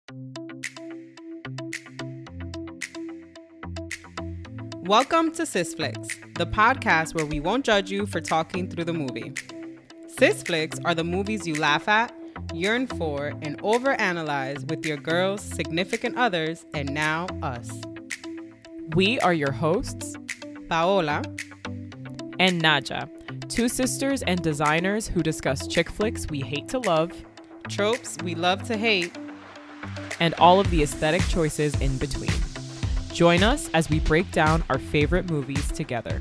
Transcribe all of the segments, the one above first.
Welcome to Sisflix, the podcast where we won't judge you for talking through the movie. Sisflix are the movies you laugh at, yearn for, and overanalyze with your girls, significant others, and now us. We are your hosts, Paola and Naja, two sisters and designers who discuss chick flicks we hate to love, tropes we love to hate, and all of the aesthetic choices in between. Join us as we break down our favorite movies together.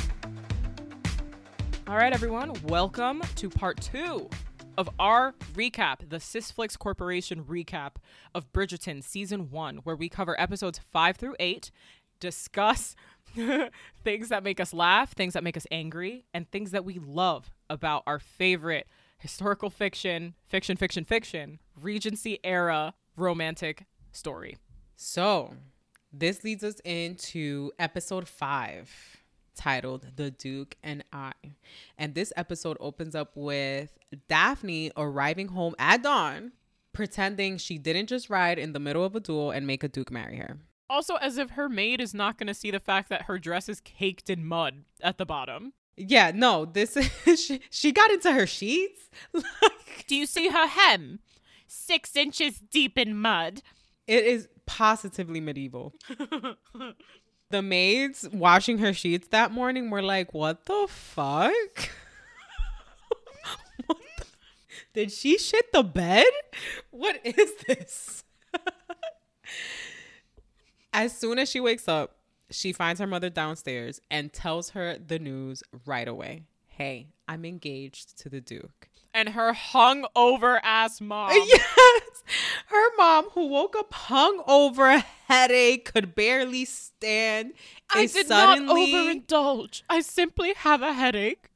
All right, everyone, welcome to part 2 of our recap, the Sisflix Corporation recap of Bridgerton Season 1, where we cover episodes 5 through 8, discuss things that make us laugh, things that make us angry, and things that we love about our favorite historical fiction, Regency era romantic story. So, this leads us into episode 5, titled The Duke and I. And this episode opens up with Daphne arriving home at dawn, pretending she didn't just ride in the middle of a duel and make a duke marry her. Also, as if her maid is not going to see the fact that her dress is caked in mud at the bottom. Yeah, no, this is, she got into her sheets. Do you see her hem? 6 inches deep in mud. It is positively medieval. The maids washing her sheets that morning were like, what the fuck? Did she shit the bed? What is this? As soon as she wakes up, she finds her mother downstairs and tells her the news right away. Hey, I'm engaged to the Duke. And her hungover ass mom. Yes. Her mom, who woke up hungover, headache, could barely stand. I did not overindulge. I simply have a headache.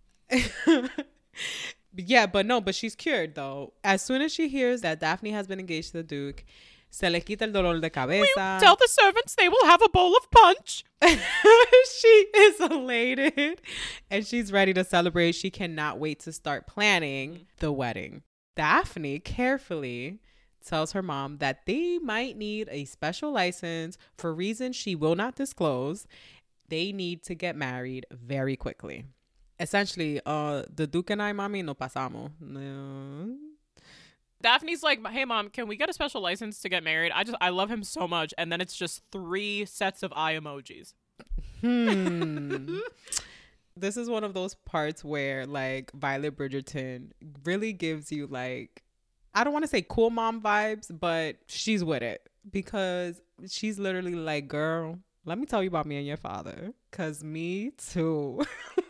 Yeah, but she's cured though. As soon as she hears that Daphne has been engaged to the Duke, se le quita el dolor de cabeza. Tell the servants they will have a bowl of punch. She is elated and she's ready to celebrate. She cannot wait to start planning the wedding. Daphne carefully tells her mom that they might need a special license for reasons she will not disclose. They need to get married very quickly. Essentially, the Duke and I, mami, no pasamos. No. Daphne's like, hey mom, can we get a special license to get married? I love him so much. And then it's just 3 sets of eye emojis. This is one of those parts where like Violet Bridgerton really gives you like, I don't want to say cool mom vibes, but she's with it because she's literally like, girl, let me tell you about me and your father. Cause me too.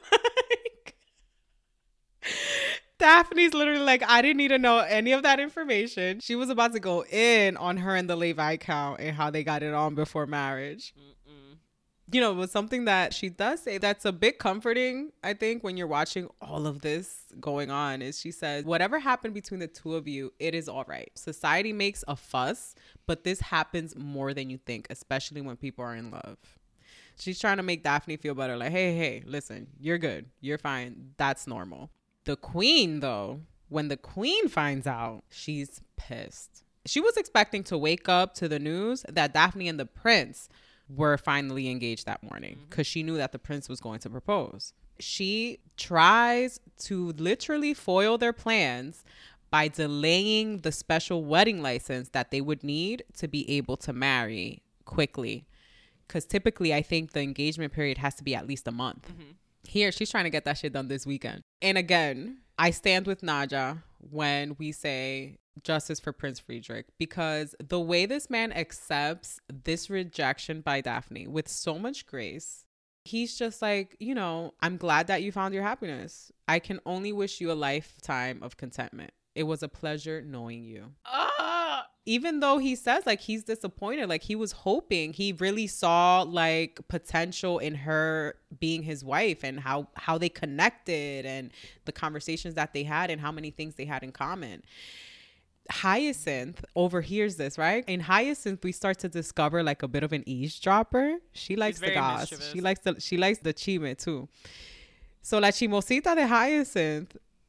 Daphne's literally like, I didn't need to know any of that information. She was about to go in on her and the late Viscount and how they got it on before marriage. You know, it was something that she does say that's a bit comforting, I think, when you're watching all of this going on, is she says, whatever happened between the two of you, it is all right. Society makes a fuss, but this happens more than you think, especially when people are in love. She's trying to make Daphne feel better. Like, hey, listen, you're good. You're fine. That's normal. The queen, though, when the queen finds out, she's pissed. She was expecting to wake up to the news that Daphne and the prince were finally engaged that morning because she knew that the prince was going to propose. She tries to literally foil their plans by delaying the special wedding license that they would need to be able to marry quickly. Because typically, I think the engagement period has to be at least a month. Here, she's trying to get that shit done this weekend. And again, I stand with Naja when we say justice for Prince Friedrich, because the way this man accepts this rejection by Daphne with so much grace, he's just like, you know, I'm glad that you found your happiness. I can only wish you a lifetime of contentment. It was a pleasure knowing you. Even though he says like he's disappointed, like he was hoping, he really saw like potential in her being his wife and how they connected and the conversations that they had and how many things they had in common. Hyacinth overhears this, right? In Hyacinth, we start to discover like a bit of an eavesdropper. She likes the goss. She likes the chisme too. So la chimosita de Hyacinth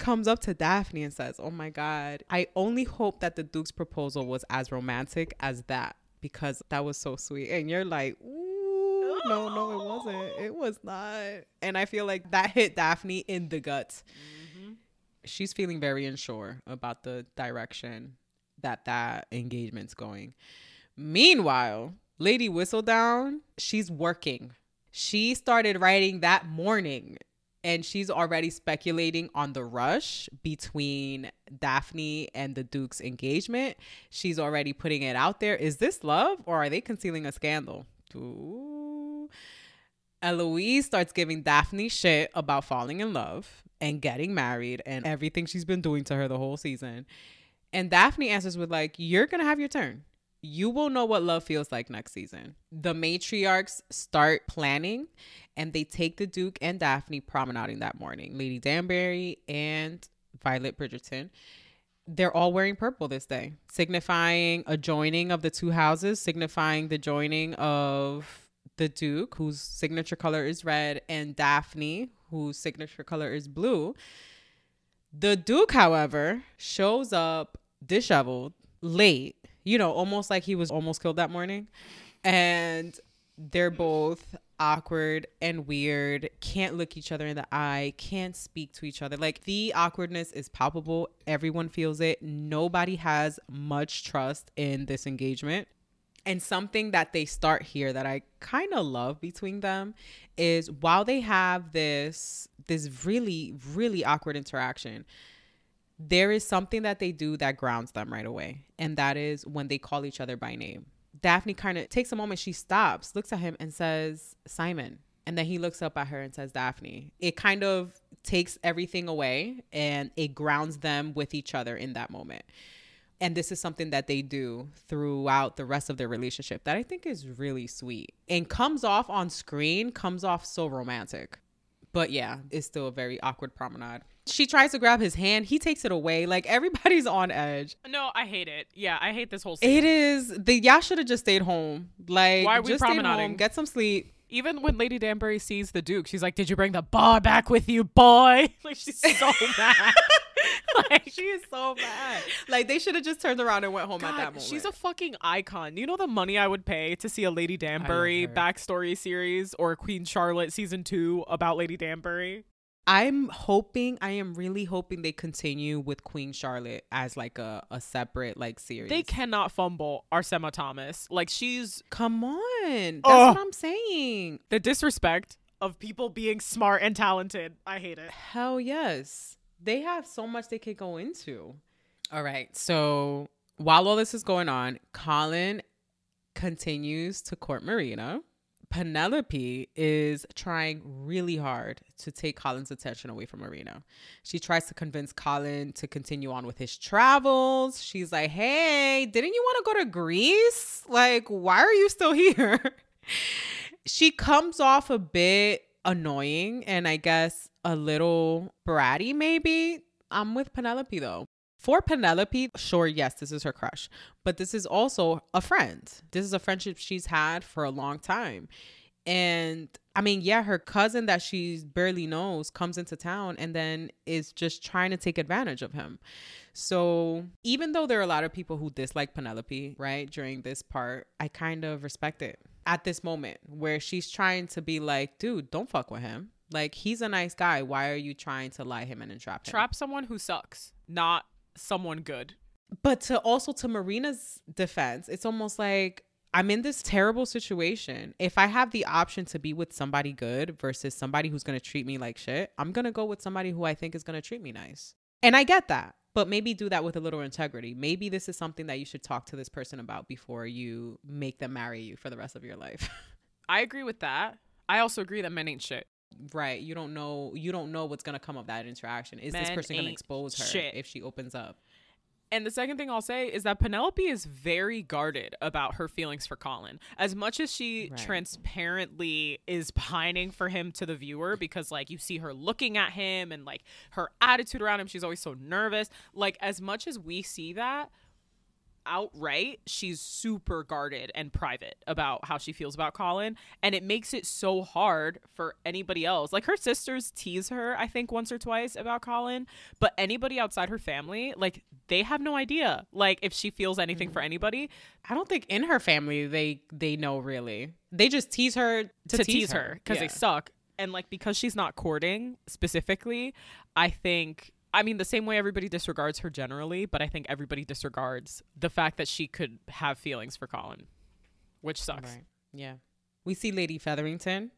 comes up to Daphne and says, oh my God, I only hope that the Duke's proposal was as romantic as that, because that was so sweet. And you're like, ooh, no, it wasn't. It was not. And I feel like that hit Daphne in the guts. Mm-hmm. She's feeling very unsure about the direction that engagement's going. Meanwhile, Lady Whistledown, she's working. She started writing that morning, and she's already speculating on the rush between Daphne and the Duke's engagement. She's already putting it out there. Is this love, or are they concealing a scandal? Ooh. Eloise starts giving Daphne shit about falling in love and getting married and everything she's been doing to her the whole season. And Daphne answers with like, you're going to have your turn. You will know what love feels like next season. The matriarchs start planning, and they take the Duke and Daphne promenading that morning. Lady Danbury and Violet Bridgerton. They're all wearing purple this day, signifying a joining of the two houses, signifying the joining of the Duke, whose signature color is red, and Daphne, whose signature color is blue. The Duke, however, shows up disheveled, late, you know, almost like he was almost killed that morning. And they're both awkward and weird, can't look each other in the eye, can't speak to each other. Like, the awkwardness is palpable. Everyone feels it. Nobody has much trust in this engagement. And something that they start here that I kind of love between them is, while they have this really, really awkward interaction, there is something that they do that grounds them right away. And that is when they call each other by name. Daphne kind of takes a moment. She stops, looks at him and says, Simon. And then he looks up at her and says, Daphne. It kind of takes everything away, and it grounds them with each other in that moment. And this is something that they do throughout the rest of their relationship that I think is really sweet and comes off on screen, comes off so romantic. But yeah, it's still a very awkward promenade. She tries to grab his hand. He takes it away. Like, everybody's on edge. No, I hate it. Yeah, I hate this whole scene. It is. Y'all should have just stayed home. Like, why are we just promenading? Stayed home, get some sleep. Even when Lady Danbury sees the Duke, she's like, did you bring the bar back with you, boy? Like, she's so mad. Like, she is so mad. Like, they should have just turned around and went home at that moment. She's a fucking icon. You know the money I would pay to see a Lady Danbury backstory series or Queen Charlotte season 2 about Lady Danbury? I am really hoping they continue with Queen Charlotte as like a separate like series. They cannot fumble Arsema Thomas. Like, she's... Come on. That's what I'm saying. The disrespect of people being smart and talented. I hate it. Hell yes. They have so much they could go into. All right. So while all this is going on, Colin continues to court Marina. Penelope is trying really hard to take Colin's attention away from Marina. She tries to convince Colin to continue on with his travels. She's like, hey, didn't you want to go to Greece? Like, why are you still here? She comes off a bit annoying and I guess a little bratty maybe. I'm with Penelope though. For Penelope, sure, yes, this is her crush, but this is also a friend. This is a friendship she's had for a long time. And I mean, yeah, her cousin that she barely knows comes into town and then is just trying to take advantage of him. So even though there are a lot of people who dislike Penelope, right, during this part, I kind of respect it at this moment where she's trying to be like, dude, don't fuck with him. Like, he's a nice guy. Why are you trying to lie him and entrap him? Trap someone who sucks, not someone good. But to Marina's defense, it's almost like, I'm in this terrible situation. If I have the option to be with somebody good versus somebody who's going to treat me like shit, I'm going to go with somebody who I think is going to treat me nice. And I get that, but maybe do that with a little integrity. Maybe this is something that you should talk to this person about before you make them marry you for the rest of your life. I agree with that. I also agree that men ain't shit. Right. You don't know what's going to come of that interaction. Is this person going to expose her if she opens up? And the second thing I'll say is that Penelope is very guarded about her feelings for Colin. As much as she transparently is pining for him to the viewer, because like you see her looking at him and like her attitude around him, she's always so nervous. Like, as much as we see that, outright, she's super guarded and private about how she feels about Colin, and it makes it so hard for anybody else. Like, her sisters tease her, I think, once or twice about Colin, but anybody outside her family, like, they have no idea, like, if she feels anything for anybody. I don't think in her family they know, really. They just tease her to tease her because they suck. And, like, because she's not courting specifically, I think, I mean, the same way everybody disregards her generally, but I think everybody disregards the fact that she could have feelings for Colin, which sucks. Right. Yeah. We see Lady Featherington,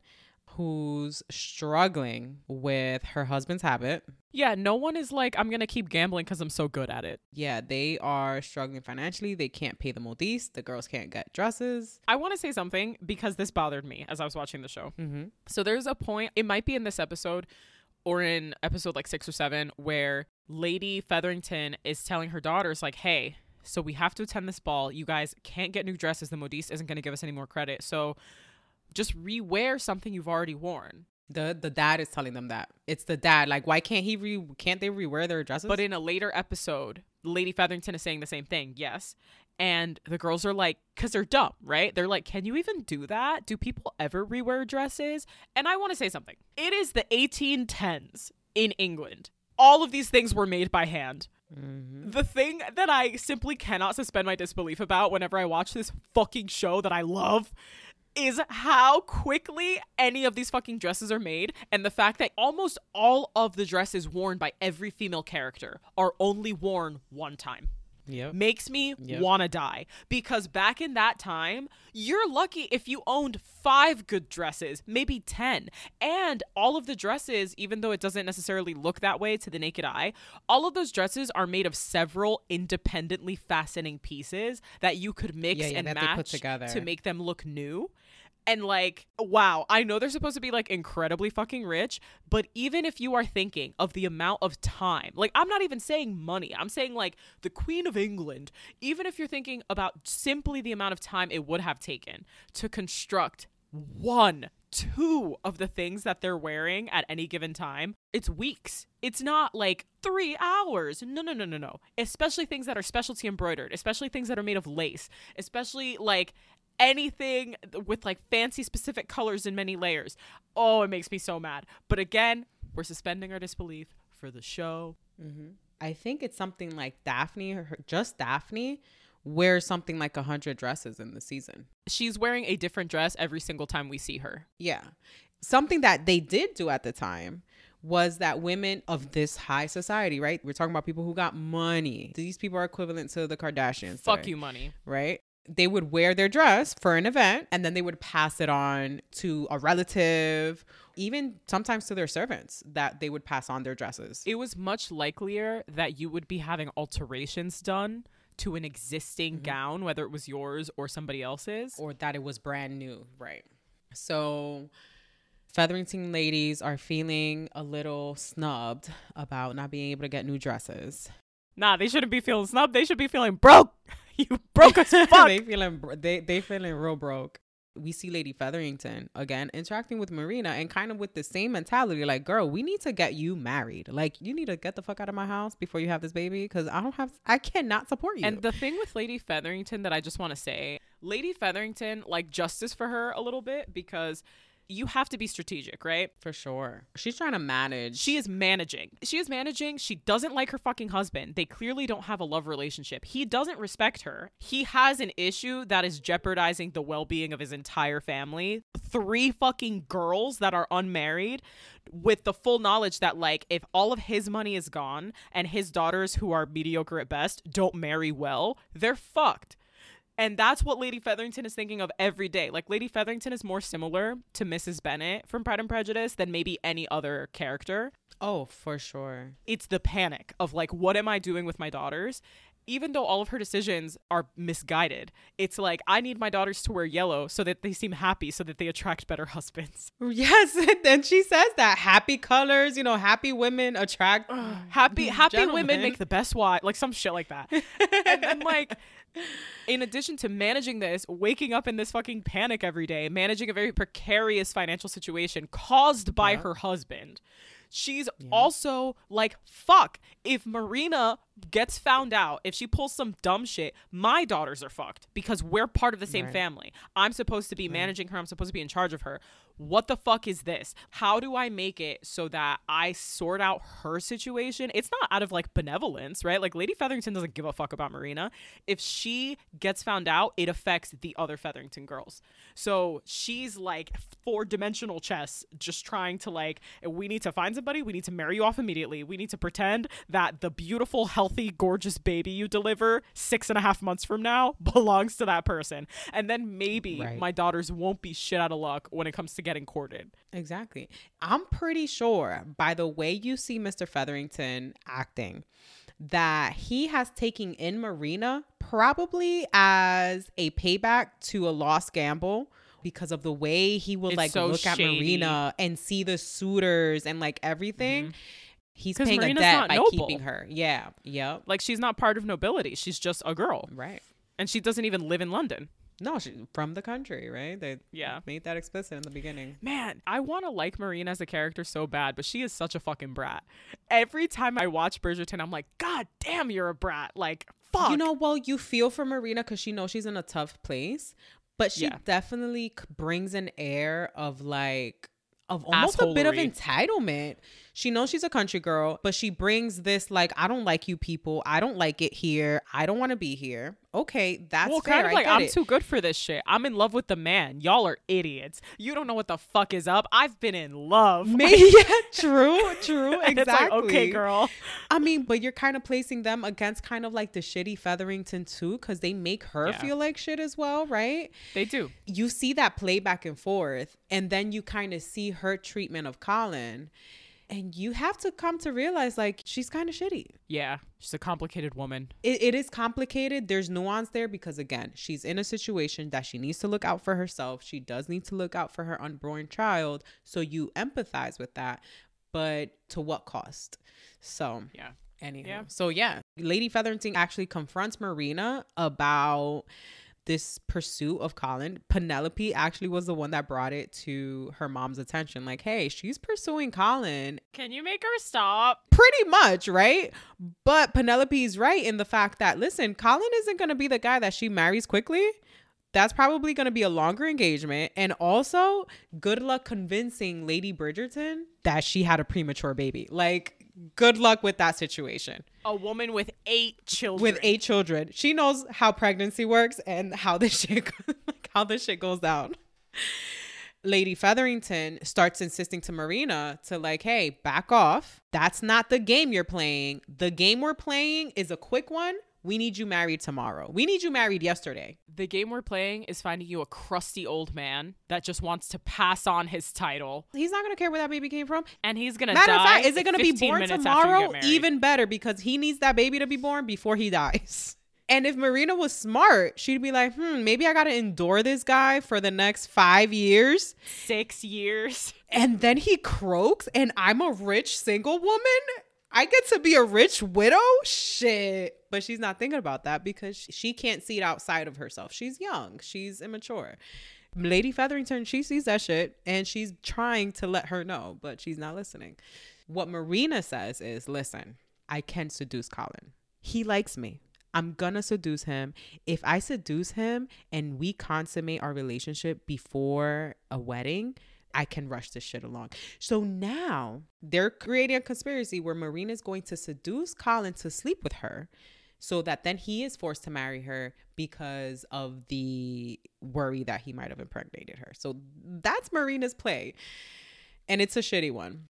who's struggling with her husband's habit. Yeah, no one is like, I'm going to keep gambling because I'm so good at it. Yeah, they are struggling financially. They can't pay the modiste. The girls can't get dresses. I want to say something because this bothered me as I was watching the show. Mm-hmm. So there's a point, it might be in this episode or in episode like 6 or 7, where Lady Featherington is telling her daughters, like, hey, so we have to attend this ball. You guys can't get new dresses. The modiste isn't going to give us any more credit. So just rewear something you've already worn. The dad is telling them that. It's the dad. Like, why can't can't they rewear their dresses? But in a later episode, Lady Featherington is saying the same thing. Yes. And the girls are like, because they're dumb, right? They're like, can you even do that? Do people ever rewear dresses? And I want to say something. It is the 1810s in England. All of these things were made by hand. Mm-hmm. The thing that I simply cannot suspend my disbelief about whenever I watch this fucking show that I love is how quickly any of these fucking dresses are made, and the fact that almost all of the dresses worn by every female character are only worn one time. Yep. Makes me want to die, because back in that time, you're lucky if you owned 5 good dresses, maybe 10. And all of the dresses, even though it doesn't necessarily look that way to the naked eye, all of those dresses are made of several independently fastening pieces that you could mix and match to make them look new. And like, wow, I know they're supposed to be like incredibly fucking rich, but even if you are thinking of the amount of time, like, I'm not even saying money, I'm saying like the Queen of England, even if you're thinking about simply the amount of time it would have taken to construct 1, 2 of the things that they're wearing at any given time, it's weeks. It's not like 3 hours. No. Especially things that are specialty embroidered, especially things that are made of lace, especially like anything with like fancy specific colors and many layers. Oh, it makes me so mad. But again, we're suspending our disbelief for the show. Mm-hmm. I think it's something like Daphne, just Daphne, wears something like 100 dresses in the season. She's wearing a different dress every single time we see her. Yeah. Something that they did do at the time was that women of this high society, right? We're talking about people who got money. These people are equivalent to the Kardashians. Fuck today, you, money. Right? They would wear their dress for an event, and then they would pass it on to a relative, even sometimes to their servants, that they would pass on their dresses. It was much likelier that you would be having alterations done to an existing gown, whether it was yours or somebody else's. Or that it was brand new, right? So Featherington ladies are feeling a little snubbed about not being able to get new dresses. Nah, they shouldn't be feeling snubbed. They should be feeling broke. You broke as fuck. they feeling real broke. We see Lady Featherington again interacting with Marina and kind of with the same mentality, like, girl, we need to get you married. Like, you need to get the fuck out of my house before you have this baby, because I cannot support you. And the thing with Lady Featherington that I just want to say, Lady Featherington, like, justice for her a little bit, because you have to be strategic, right? For sure. She's trying to manage. She is managing. She doesn't like her fucking husband. They clearly don't have a love relationship. He doesn't respect her. He has an issue that is jeopardizing the well-being of his entire family. 3 fucking girls that are unmarried, with the full knowledge that, like, if all of his money is gone and his daughters, who are mediocre at best, don't marry well, they're fucked. And that's what Lady Featherington is thinking of every day. Like, Lady Featherington is more similar to Mrs. Bennet from Pride and Prejudice than maybe any other character. Oh, for sure. It's the panic of, like, what am I doing with my daughters? Even though all of her decisions are misguided, it's like, I need my daughters to wear yellow so that they seem happy, so that they attract better husbands. Yes, and she says that happy colors, happy women attract happy women make the best wife, like some shit like that. And then, like, in addition to managing this, waking up in this fucking panic every day, managing a very precarious financial situation caused by her husband, she's also like, fuck, if Marina gets found out, if she pulls some dumb shit, my daughters are fucked because we're part of the same family. I'm supposed to be managing her. I'm supposed to be in charge of her. What the fuck is this? How do I make it so that I sort out her situation? It's not out of like benevolence, right? Like Lady Featherington doesn't give a fuck about Marina. If she gets found out, it affects the other Featherington girls. So she's like 4-dimensional chess, just trying to like, we need to find somebody. We need to marry you off immediately. We need to pretend that the beautiful, healthy, gorgeous baby you deliver 6.5 months from now belongs to that person. And then maybe my daughters won't be shit out of luck when it comes to getting courted. Exactly. I'm pretty sure by the way you see Mr. Featherington acting that he has taken in Marina probably as a payback to a lost gamble, because of the way he will like so look shady. At Marina and see the suitors and like everything. Mm-hmm. He's paying Marina's a debt by noble. Keeping her. Yeah. Yep. Like she's not part of nobility. She's just a girl. Right. And she doesn't even live in London. No, she's from the country, right? They made that explicit in the beginning. Man, I want to like Marina as a character so bad, but she is such a fucking brat. Every time I watch Bridgerton, I'm like, God damn, you're a brat. Like, fuck. You know, well, you feel for Marina because she knows she's in a tough place, but she definitely brings an air of like, of almost a bit of entitlement. She knows she's a country girl, but she brings this like, I don't like you people. I don't like it here. I don't want to be here. Okay, that's fair. Kind of like, I'm too good for this shit. I'm in love with the man. Y'all are idiots. You don't know what the fuck is up. I've been in love. True, exactly. It's like, okay, girl. I mean, but you're kind of placing them against kind of like the shitty Featherington too, because they make her feel like shit as well, right? They do. You see that play back and forth, and then you kind of see her treatment of Colin. And you have to come to realize, like, she's kind of shitty. Yeah, she's a complicated woman. It is complicated. There's nuance there because, again, she's in a situation that she needs to look out for herself. She does need to look out for her unborn child. So you empathize with that. But to what cost? So, anyhow. Yeah. So, Lady Featherington actually confronts Marina about this pursuit of Colin. Penelope actually was the one that brought it to her mom's attention. Like, hey, she's pursuing Colin. Can you make her stop? Pretty much, right? But Penelope's right in the fact that, listen, Colin isn't going to be the guy that she marries quickly. That's probably going to be a longer engagement. And also, good luck convincing Lady Bridgerton that she had a premature baby. Like, good luck with that situation. A woman with 8 children. She knows how pregnancy works and how this shit goes down. Lady Featherington starts insisting to Marina to like, hey, back off. That's not the game you're playing. The game we're playing is a quick one. We need you married tomorrow. We need you married yesterday. The game we're playing is finding you a crusty old man that just wants to pass on his title. He's not going to care where that baby came from. And he's going to die. Matter of fact, is it going to be born tomorrow? Even better, because he needs that baby to be born before he dies. And if Marina was smart, she'd be like, maybe I got to endure this guy for the next 5 years. 6 years. And then he croaks and I'm a rich single woman. I get to be a rich widow? Shit. But she's not thinking about that because she can't see it outside of herself. She's young. She's immature. Lady Featherington, she sees that shit and she's trying to let her know, but she's not listening. What Marina says is, listen, I can seduce Colin. He likes me. I'm gonna seduce him. If I seduce him and we consummate our relationship before a wedding, I can rush this shit along. So now they're creating a conspiracy where Marina's going to seduce Colin to sleep with her so that then he is forced to marry her because of the worry that he might have impregnated her. So that's Marina's play. And it's a shitty one.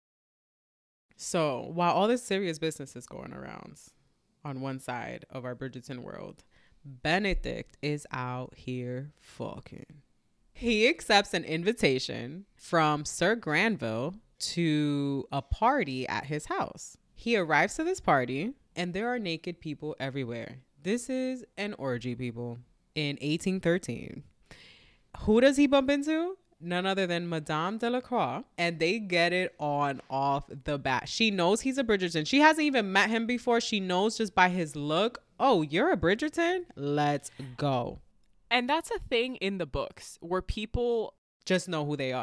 So while all this serious business is going around on one side of our Bridgerton world, Benedict is out here fucking. He accepts an invitation from Sir Granville to a party at his house. He arrives to this party and there are naked people everywhere. This is an orgy, people, in 1813. Who does he bump into? None other than Madame Delacroix. And they get it on off the bat. She knows he's a Bridgerton. She hasn't even met him before. She knows just by his look, oh, you're a Bridgerton? Let's go. And that's a thing in the books where people just know who they are.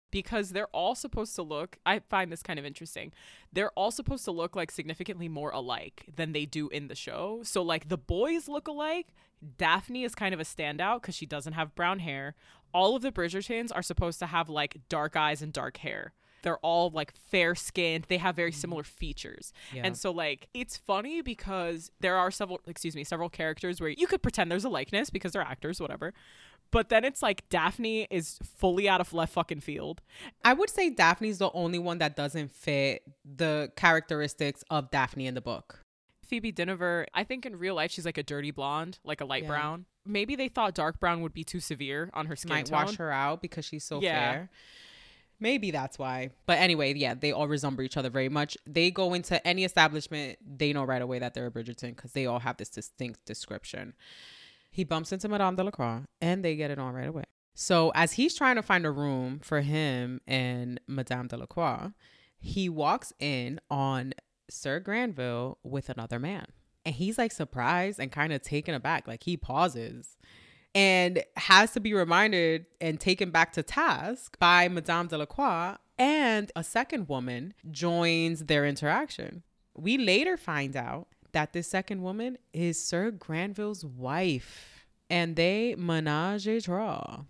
because they're all supposed to look, I find this kind of interesting. They're all supposed to look like significantly more alike than they do in the show. So like the boys look alike. Daphne is kind of a standout because she doesn't have brown hair. All of the Bridgertons are supposed to have like dark eyes and dark hair. They're all like fair skinned. They have very similar features. Yeah. And so like it's funny because there are several characters where you could pretend there's a likeness because they're actors, whatever. But then it's like Daphne is fully out of left fucking field. I would say Daphne's the only one that doesn't fit the characteristics of Daphne in the book. Phoebe Dynevor, I think in real life she's like a dirty blonde, like a light brown. Maybe they thought dark brown would be too severe on her skin Might tone. wash her out because she's so fair. Maybe that's why. But anyway, yeah, they all resemble each other very much. They go into any establishment, they know right away that they're a Bridgerton because they all have this distinct description. He bumps into Madame Delacroix and they get it on right away. So as he's trying to find a room for him and Madame Delacroix, he walks in on Sir Granville with another man. And he's like surprised and kind of taken aback. Like he pauses and has to be reminded and taken back to task by Madame Delacroix, and a second woman joins their interaction. We later find out that this second woman is Sir Granville's wife, and they menage a trois.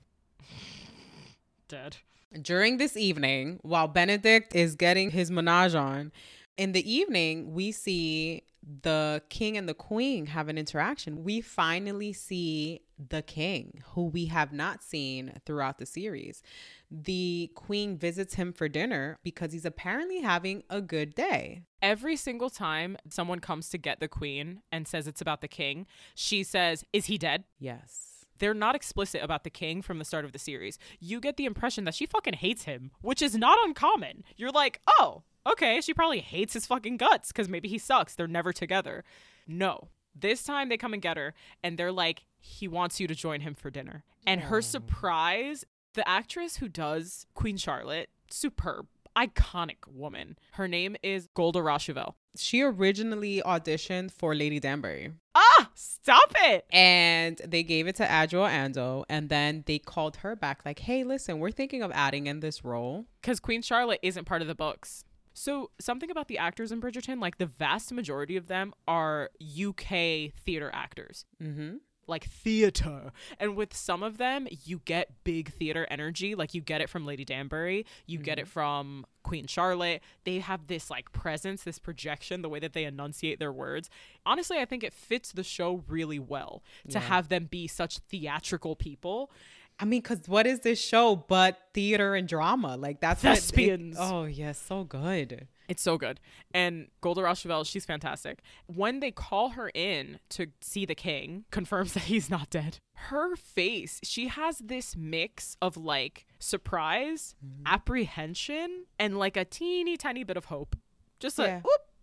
Dead. During this evening, while Benedict is getting his menage on, in the evening, we see the king and the queen have an interaction. We finally see the king, who we have not seen throughout the series. The queen visits him for dinner because he's apparently having a good day. Every single time someone comes to get the queen and says it's about the king, she says, "Is he dead?" Yes. They're not explicit about the king from the start of the series. You get the impression that she fucking hates him, which is not uncommon. You're like, oh, okay, she probably hates his fucking guts because maybe he sucks. They're never together. No. This time they come and get her and they're like, he wants you to join him for dinner. And her surprise, the actress who does Queen Charlotte, superb, iconic woman. Her name is Golda Rosheuvel. She originally auditioned for Lady Danbury. Ah, stop it. And they gave it to Adjoa Andoh, and then they called her back like, hey, listen, we're thinking of adding in this role. Because Queen Charlotte isn't part of the books. So something about the actors in Bridgerton, like the vast majority of them are UK theater actors. Mm-hmm. Like theater. And with some of them, you get big theater energy. Like you get it from Lady Danbury. You get it from Queen Charlotte. They have this like presence, this projection, the way that they enunciate their words. Honestly, I think it fits the show really well to have them be such theatrical people. I mean, because what is this show but theater and drama? Like that's thespians. Oh, yes, so good. It's so good. And Golda Rosheuvel, she's fantastic. When they call her in to see the king, confirms that he's not dead. Her face, she has this mix of like surprise, apprehension, and like a teeny tiny bit of hope. Just like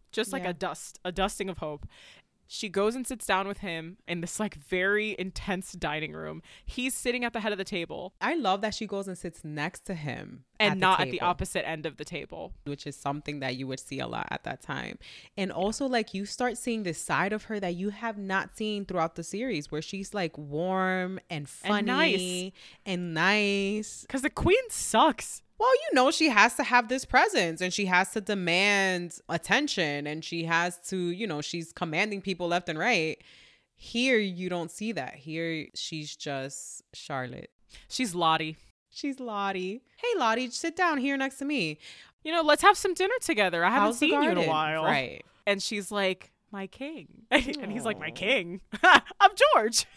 a dusting of hope. She goes and sits down with him in this like very intense dining room. He's sitting at the head of the table. I love that she goes and sits next to him. And not at the opposite end of the table. Which is something that you would see a lot at that time. And also like you start seeing this side of her that you have not seen throughout the series, where she's like warm and funny and nice. Because the queen sucks. Well, you know, she has to have this presence and she has to demand attention and she has to, you know, she's commanding people left and right. Here, you don't see that. Here, she's just Charlotte. She's Lottie. She's Lottie. Hey, Lottie, sit down here next to me. You know, let's have some dinner together. I haven't seen you in a while. Right. And she's like, my king. And he's like, my king? I'm George.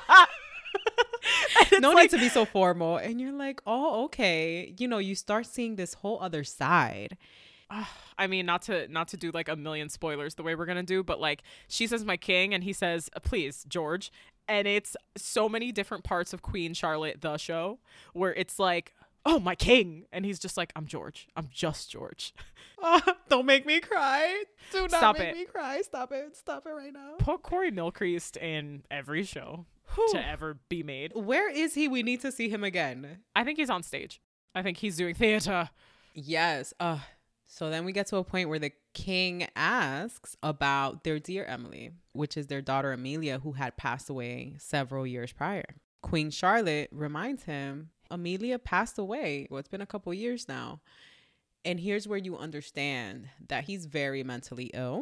No need to be so formal. And you're like, oh, okay. You know, you start seeing this whole other side. I mean, not to do like a million spoilers the way we're gonna do, but like she says my king and he says please George, and it's so many different parts of Queen Charlotte the show where it's like, oh, my king, and he's just like, I'm George, I'm just George. Don't make me cry. Do not make me cry. Stop it right now. Put Corey Milcreast in every show to ever be made. Where is he? We need to see him again. I think he's on stage. I think he's doing theater. Yes. So then we get to a point where the king asks about their dear Emily, which is their daughter Amelia, who had passed away several years prior. Queen Charlotte reminds him, Amelia passed away. Well, it's been a couple years now. And here's where you understand that he's very mentally ill.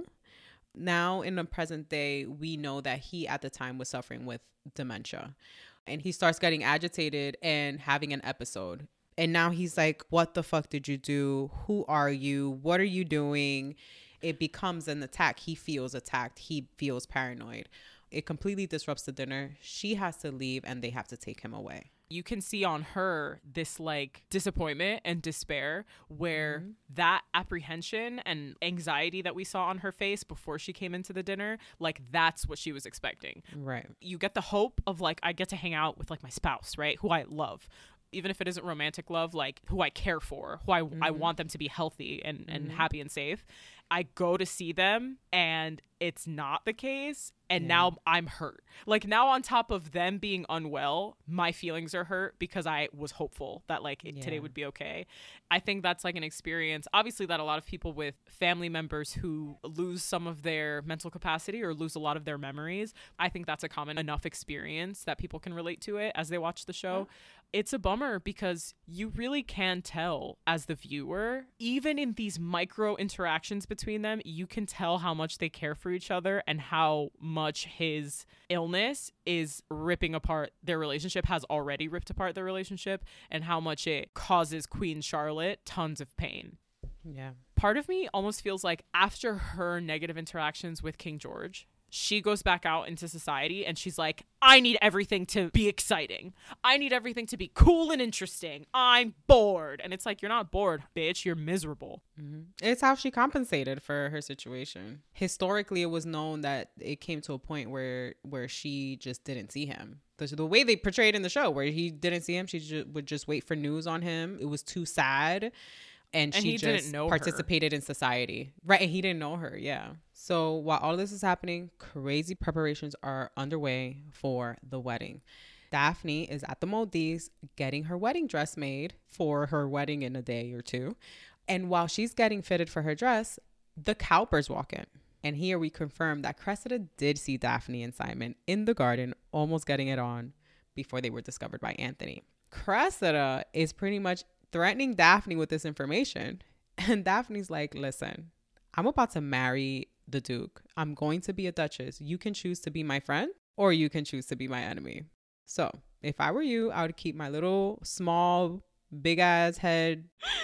Now, in the present day, we know that he at the time was suffering with dementia. And he starts getting agitated and having an episode. And now he's like, what the fuck did you do? Who are you? What are you doing? It becomes an attack. He feels attacked. He feels paranoid. It completely disrupts the dinner. She has to leave and they have to take him away. You can see on her this like disappointment and despair where that apprehension and anxiety that we saw on her face before she came into the dinner, like that's what she was expecting. Right. You get the hope of like, I get to hang out with like my spouse, right? Who I love. Even if it isn't romantic love, like who I care for, who I want them to be healthy and happy and safe. I go to see them and it's not the case. And now I'm hurt. Like now on top of them being unwell, my feelings are hurt because I was hopeful that like today would be okay. I think that's like an experience, obviously, that a lot of people with family members who lose some of their mental capacity or lose a lot of their memories. I think that's a common enough experience that people can relate to it as they watch the show. It's a bummer because you really can tell as the viewer, even in these micro interactions between them, you can tell how much they care for each other and how much his illness is ripping apart their relationship, has already ripped apart their relationship, and how much it causes Queen Charlotte tons of pain. Yeah. Part of me almost feels like after her negative interactions with King George, she goes back out into society and she's like, I need everything to be exciting. I need everything to be cool and interesting. I'm bored. And it's like, you're not bored, bitch. You're miserable. It's how she compensated for her situation. Historically, it was known that it came to a point where she just didn't see him. The way they portrayed in the show, where he didn't see him, she would just wait for news on him. It was too sad. And she he just didn't know participated in society. Right. And he didn't know her. Yeah. So while all this is happening, crazy preparations are underway for the wedding. Daphne is at the Maldives getting her wedding dress made for her wedding in a day or two. And while she's getting fitted for her dress, the Cowpers walk in. And here we confirm that Cressida did see Daphne and Simon in the garden, almost getting it on before they were discovered by Anthony. Cressida is pretty much threatening Daphne with this information. And Daphne's like, listen, I'm about to marry the Duke. I'm going to be a Duchess. You can choose to be my friend or you can choose to be my enemy. So if I were you, I would keep my little small, big ass head.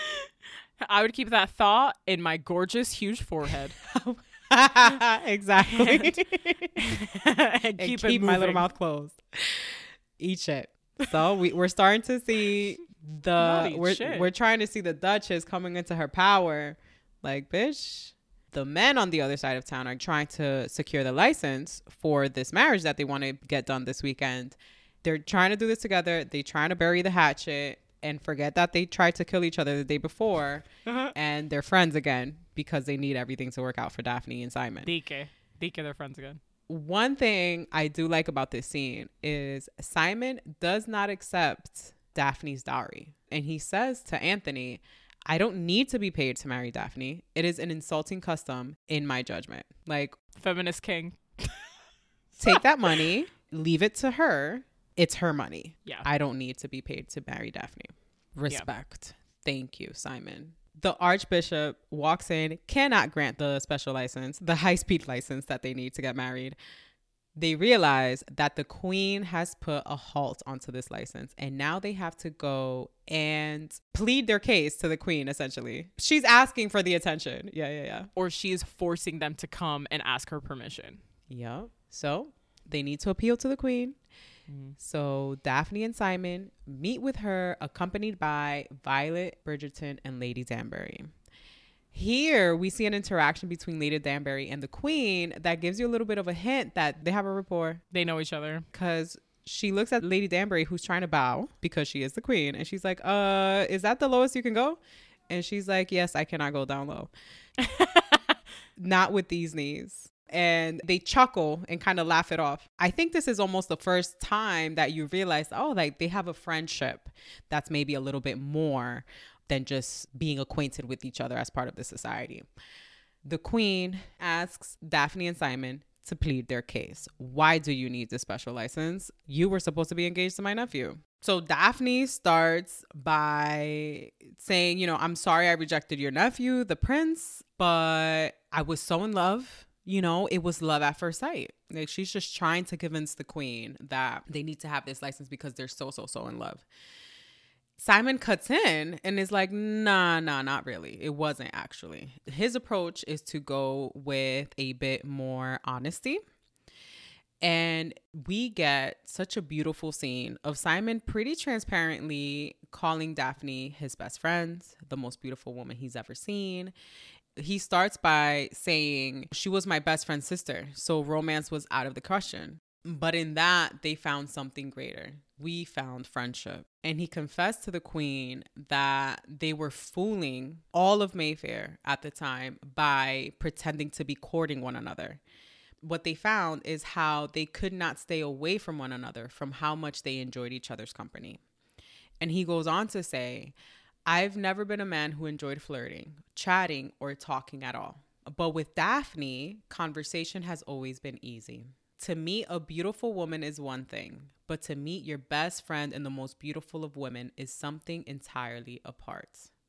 I would keep that thought in my gorgeous, huge forehead. Exactly. and keep my little mouth closed. Eat shit. So we're starting to see we're trying to see the Duchess coming into her power. Like, bitch, the men on the other side of town are trying to secure the license for this marriage that they want to get done this weekend. They're trying to do this together. They're trying to bury the hatchet and forget that they tried to kill each other the day before. And they're friends again because they need everything to work out for Daphne and Simon. Dike, they're friends again. One thing I do like about this scene is Simon does not accept Daphne's dowry. And he says to Anthony, I don't need to be paid to marry Daphne. It is an insulting custom in my judgment. Like, feminist king. Take that money, leave it to her. It's her money. Yeah. I don't need to be paid to marry Daphne. Respect. Yeah. Thank you, Simon. The Archbishop walks in, cannot grant the special license, the high-speed license that they need to get married. They realize that the Queen has put a halt onto this license, and now they have to go and plead their case to the Queen, essentially. She's asking for the attention. Yeah. Or she's forcing them to come and ask her permission. Yeah. So they need to appeal to the Queen. So Daphne and Simon meet with her, accompanied by Violet, Bridgerton, and Lady Danbury. Here we see an interaction between Lady Danbury and the Queen that gives you a little bit of a hint that they have a rapport. They know each other. Because she looks at Lady Danbury, who's trying to bow because she is the Queen. And she's like, is that the lowest you can go? And she's like, yes, I cannot go down low. Not with these knees. And they chuckle and kind of laugh it off. I think this is almost the first time that you realize, like they have a friendship that's maybe a little bit more than just being acquainted with each other as part of the society. The Queen asks Daphne and Simon to plead their case. Why do you need this special license? You were supposed to be engaged to my nephew. So Daphne starts by saying, you know, I'm sorry I rejected your nephew, the prince, but I was so in love. You know, it was love at first sight. Like, she's just trying to convince the queen that they need to have this license because they're so in love. Simon cuts in and is like, nah, not really. It wasn't actually. His approach is to go with a bit more honesty. And we get such a beautiful scene of Simon pretty transparently calling Daphne his best friend, the most beautiful woman he's ever seen. He starts by saying, she was my best friend's sister, so romance was out of the question. But in that, they found something greater. We found friendship. And he confessed to the queen that they were fooling all of Mayfair at the time by pretending to be courting one another. What they found is how they could not stay away from one another from how much they enjoyed each other's company. And he goes on to say, I've never been a man who enjoyed flirting, chatting, or talking at all. But with Daphne, conversation has always been easy. To meet a beautiful woman is one thing, but to meet your best friend and the most beautiful of women is something entirely apart.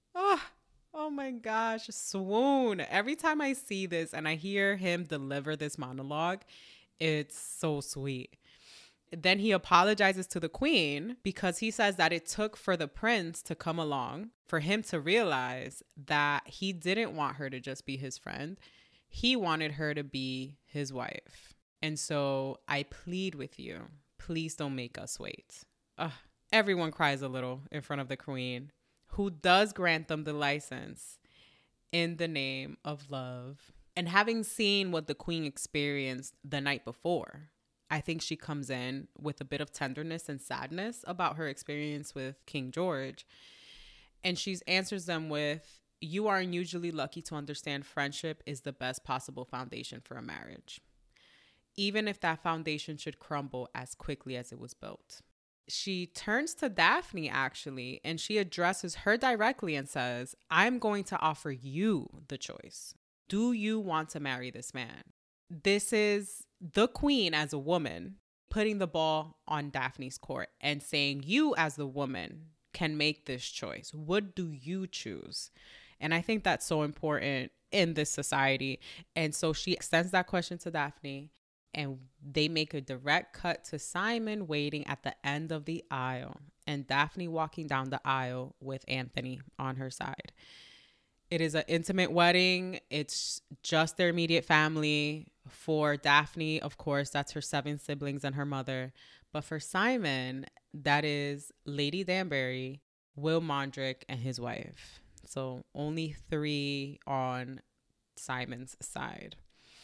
Oh my gosh, swoon. Every time I see this and I hear him deliver this monologue, it's so sweet. Then he apologizes to the queen because he says that it took for the prince to come along for him to realize that he didn't want her to just be his friend. He wanted her to be his wife. And so I plead with you, please don't make us wait. Everyone cries a little in front of the queen, who does grant them the license in the name of love. And having seen what the queen experienced the night before, I think she comes in with a bit of tenderness and sadness about her experience with King George. And she answers them with, you are unusually lucky to understand friendship is the best possible foundation for a marriage, even if that foundation should crumble as quickly as it was built. She turns to Daphne, actually, and she addresses her directly and says, I'm going to offer you the choice. Do you want to marry this man? This is the queen as a woman putting the ball on Daphne's court and saying, you as the woman can make this choice. What do you choose? And I think that's so important in this society. And so she extends that question to Daphne, and they make a direct cut to Simon waiting at the end of the aisle and Daphne walking down the aisle with Anthony on her side. It is an intimate wedding. It's just their immediate family. For Daphne, of course, that's her 7 siblings and her mother. But for Simon, that is Lady Danbury, Will Mondrick, and his wife. So only 3 on Simon's side.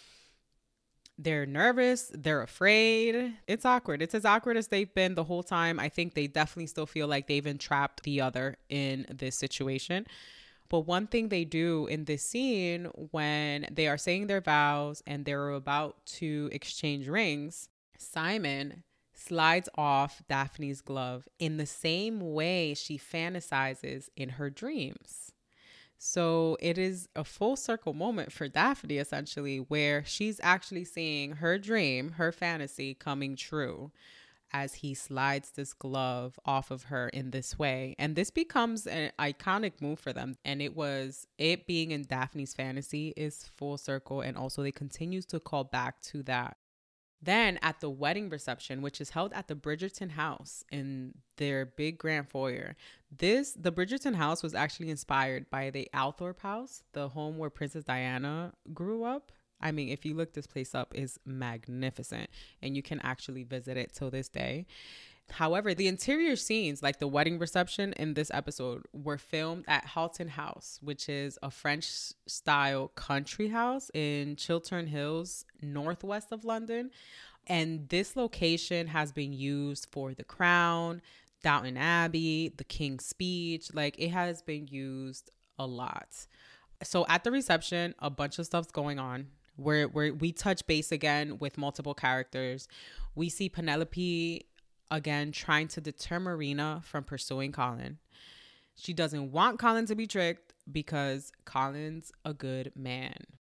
They're nervous. They're afraid. It's awkward. It's as awkward as they've been the whole time. I think they definitely still feel like they've entrapped the other in this situation. But one thing they do in this scene when they are saying their vows and they're about to exchange rings, Simon slides off Daphne's glove in the same way she fantasizes in her dreams. So it is a full circle moment for Daphne, essentially, where she's actually seeing her dream, her fantasy coming true as he slides this glove off of her in this way. And this becomes an iconic move for them. And it being in Daphne's fantasy is full circle. And also they continue to call back to that. Then at the wedding reception, which is held at the Bridgerton house in their big grand foyer, the Bridgerton house was actually inspired by the Althorp house, the home where Princess Diana grew up. I mean, if you look this place up, it's magnificent and you can actually visit it till this day. However, the interior scenes, like the wedding reception in this episode, were filmed at Halton House, which is a French-style country house in Chiltern Hills, northwest of London. And this location has been used for The Crown, Downton Abbey, The King's Speech. Like, it has been used a lot. So at the reception, a bunch of stuff's going on. Where we touch base again with multiple characters. We see Penelope again trying to deter Marina from pursuing Colin. She doesn't want Colin to be tricked because Colin's a good man.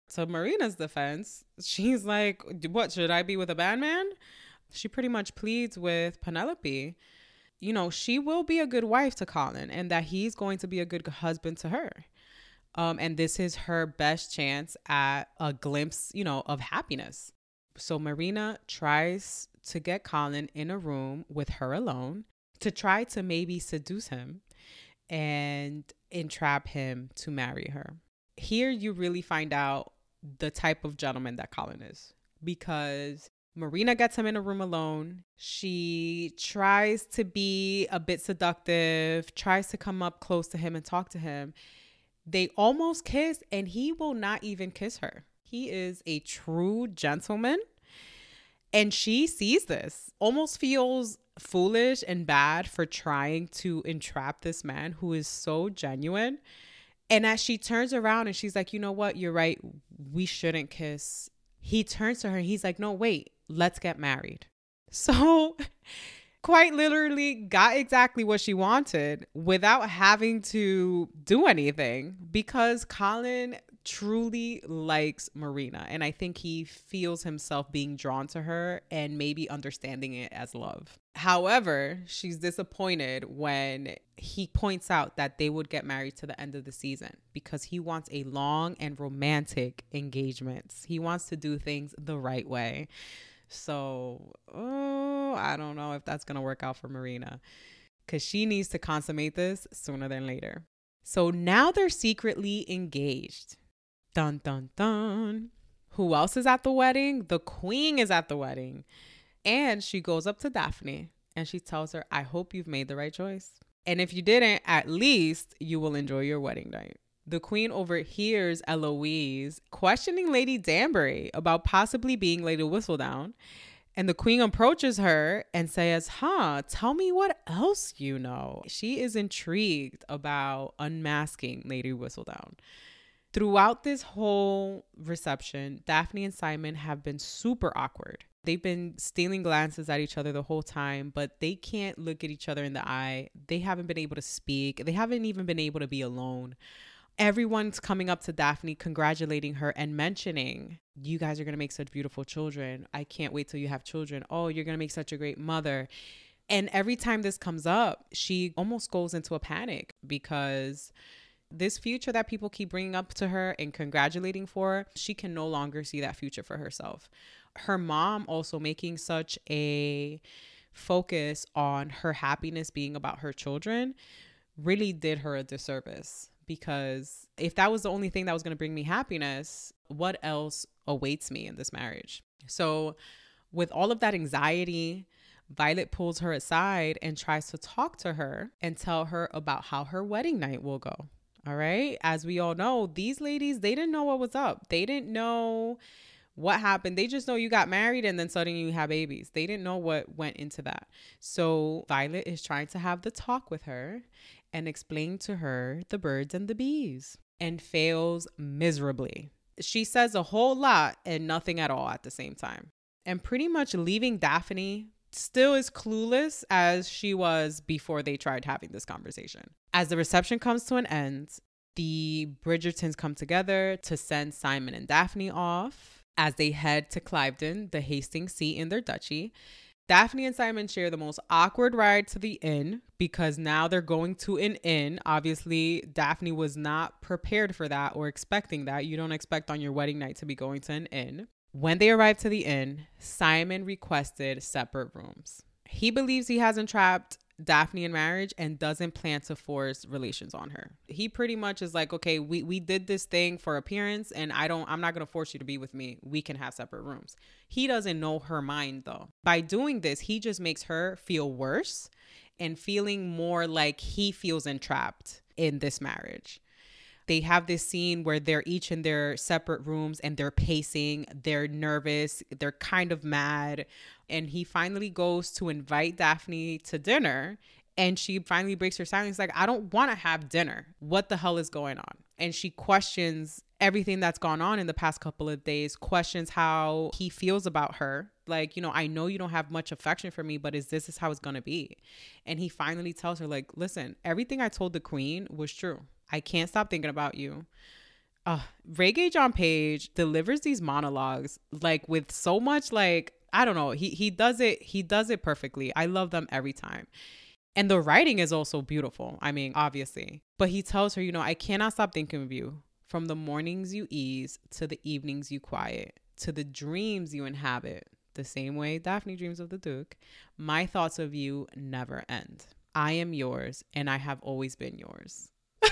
So Marina's defense, she's like, what, should I be with a bad man? She pretty much pleads with Penelope, you know, she will be a good wife to Colin and that he's going to be a good husband to her. And this is her best chance at a glimpse, you know, of happiness. So Marina tries to get Colin in a room with her alone to try to maybe seduce him and entrap him to marry her. Here you really find out the type of gentleman that Colin is, because Marina gets him in a room alone. She tries to be a bit seductive, tries to come up close to him and talk to him. They almost kiss, and he will not even kiss her. He is a true gentleman. And she sees this, almost feels foolish and bad for trying to entrap this man who is so genuine. And as she turns around and she's like, you know what? You're right. We shouldn't kiss. He turns to her and he's like, no, wait, let's get married. So quite literally got exactly what she wanted without having to do anything, because Colin truly likes Marina. And I think he feels himself being drawn to her and maybe understanding it as love. However, she's disappointed when he points out that they would get married to the end of the season, because he wants a long and romantic engagement. He wants to do things the right way. So, I don't know if that's going to work out for Marina, because she needs to consummate this sooner than later. So now they're secretly engaged. Dun, dun, dun. Who else is at the wedding? The queen is at the wedding. And she goes up to Daphne and she tells her, I hope you've made the right choice. And if you didn't, at least you will enjoy your wedding night. The queen overhears Eloise questioning Lady Danbury about possibly being Lady Whistledown. And the queen approaches her and says, tell me what else you know. She is intrigued about unmasking Lady Whistledown. Throughout this whole reception, Daphne and Simon have been super awkward. They've been stealing glances at each other the whole time, but they can't look at each other in the eye. They haven't been able to speak. They haven't even been able to be alone. Everyone's coming up to Daphne, congratulating her and mentioning, you guys are going to make such beautiful children. I can't wait till you have children. Oh, you're going to make such a great mother. And every time this comes up, she almost goes into a panic, because this future that people keep bringing up to her and congratulating for, she can no longer see that future for herself. Her mom also making such a focus on her happiness being about her children really did her a disservice, because if that was the only thing that was going to bring me happiness, what else awaits me in this marriage? So with all of that anxiety, Violet pulls her aside and tries to talk to her and tell her about how her wedding night will go. All right. As we all know, these ladies, they didn't know what was up. They didn't know what happened. They just know you got married and then suddenly you have babies. They didn't know what went into that. So Violet is trying to have the talk with her and explain to her the birds and the bees, and fails miserably. She says a whole lot and nothing at all at the same time, and pretty much leaving Daphne still as clueless as she was before they tried having this conversation. As the reception comes to an end, the Bridgertons come together to send Simon and Daphne off as they head to Cliveden, the Hastings seat in their duchy. Daphne and Simon share the most awkward ride to the inn, because now they're going to an inn. Obviously, Daphne was not prepared for that or expecting that. You don't expect on your wedding night to be going to an inn. When they arrived to the inn, Simon requested separate rooms. He believes he has entrapped Daphne in marriage and doesn't plan to force relations on her. He pretty much is like, okay, we did this thing for appearance, and I'm not going to force you to be with me. We can have separate rooms. He doesn't know her mind though. By doing this, he just makes her feel worse and feeling more like he feels entrapped in this marriage. They have this scene where they're each in their separate rooms and they're pacing, they're nervous, they're kind of mad. And he finally goes to invite Daphne to dinner, and she finally breaks her silence, like, I don't want to have dinner. What the hell is going on? And she questions everything that's gone on in the past couple of days, questions how he feels about her. Like, you know, I know you don't have much affection for me, but is this how it's going to be? And he finally tells her, like, listen, everything I told the queen was true. I can't stop thinking about you. Reggae John Page delivers these monologues like with so much like, I don't know, he does it perfectly. I love them every time. And the writing is also beautiful. I mean, obviously. But he tells her, I cannot stop thinking of you. From the mornings you ease to the evenings you quiet, to the dreams you inhabit. The same way Daphne dreams of the Duke. My thoughts of you never end. I am yours and I have always been yours.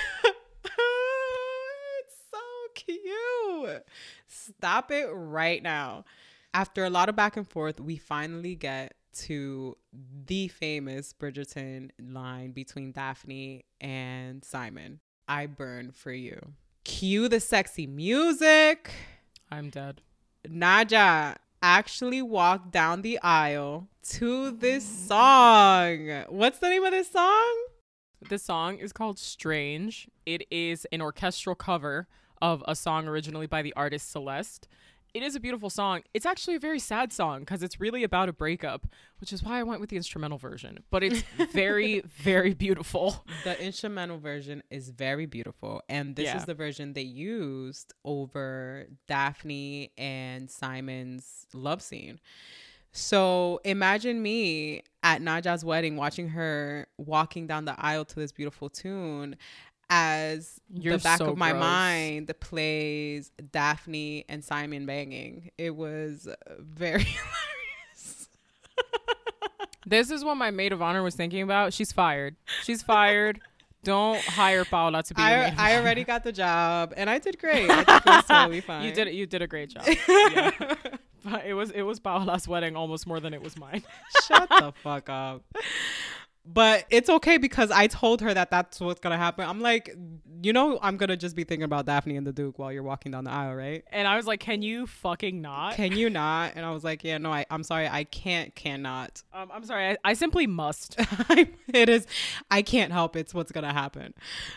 It's so cute. Stop it right now. After a lot of back and forth, we finally get to the famous Bridgerton line between Daphne and Simon. I burn for you. Cue the sexy music. I'm dead. Naja actually walked down the aisle to this song. What's the name of this song? This song is called Strange. It is an orchestral cover of a song originally by the artist Celeste. It is a beautiful song. It's actually a very sad song because it's really about a breakup, which is why I went with the instrumental version. But it's very, very beautiful. The instrumental version is very beautiful. And this is the version they used over Daphne and Simon's love scene. So imagine me at Naja's wedding watching her walking down the aisle to this beautiful tune as the back of my mind plays Daphne and Simon banging. It was very hilarious. This is what my maid of honor was thinking about. She's fired. She's fired. Don't hire Paola to be your maid of honor. I already got the job and I did great. I think it was totally fine. You did a great job. Yeah. But it was Paola's wedding almost more than it was mine. Shut the fuck up. But it's okay because I told her that that's what's going to happen. I'm like, I'm going to just be thinking about Daphne and the Duke while you're walking down the aisle, right? And I was like, can you fucking not? Can you not? And I was like, yeah, no, I'm sorry. I cannot. I'm sorry. I simply must. It is. I can't help. It's what's going to happen.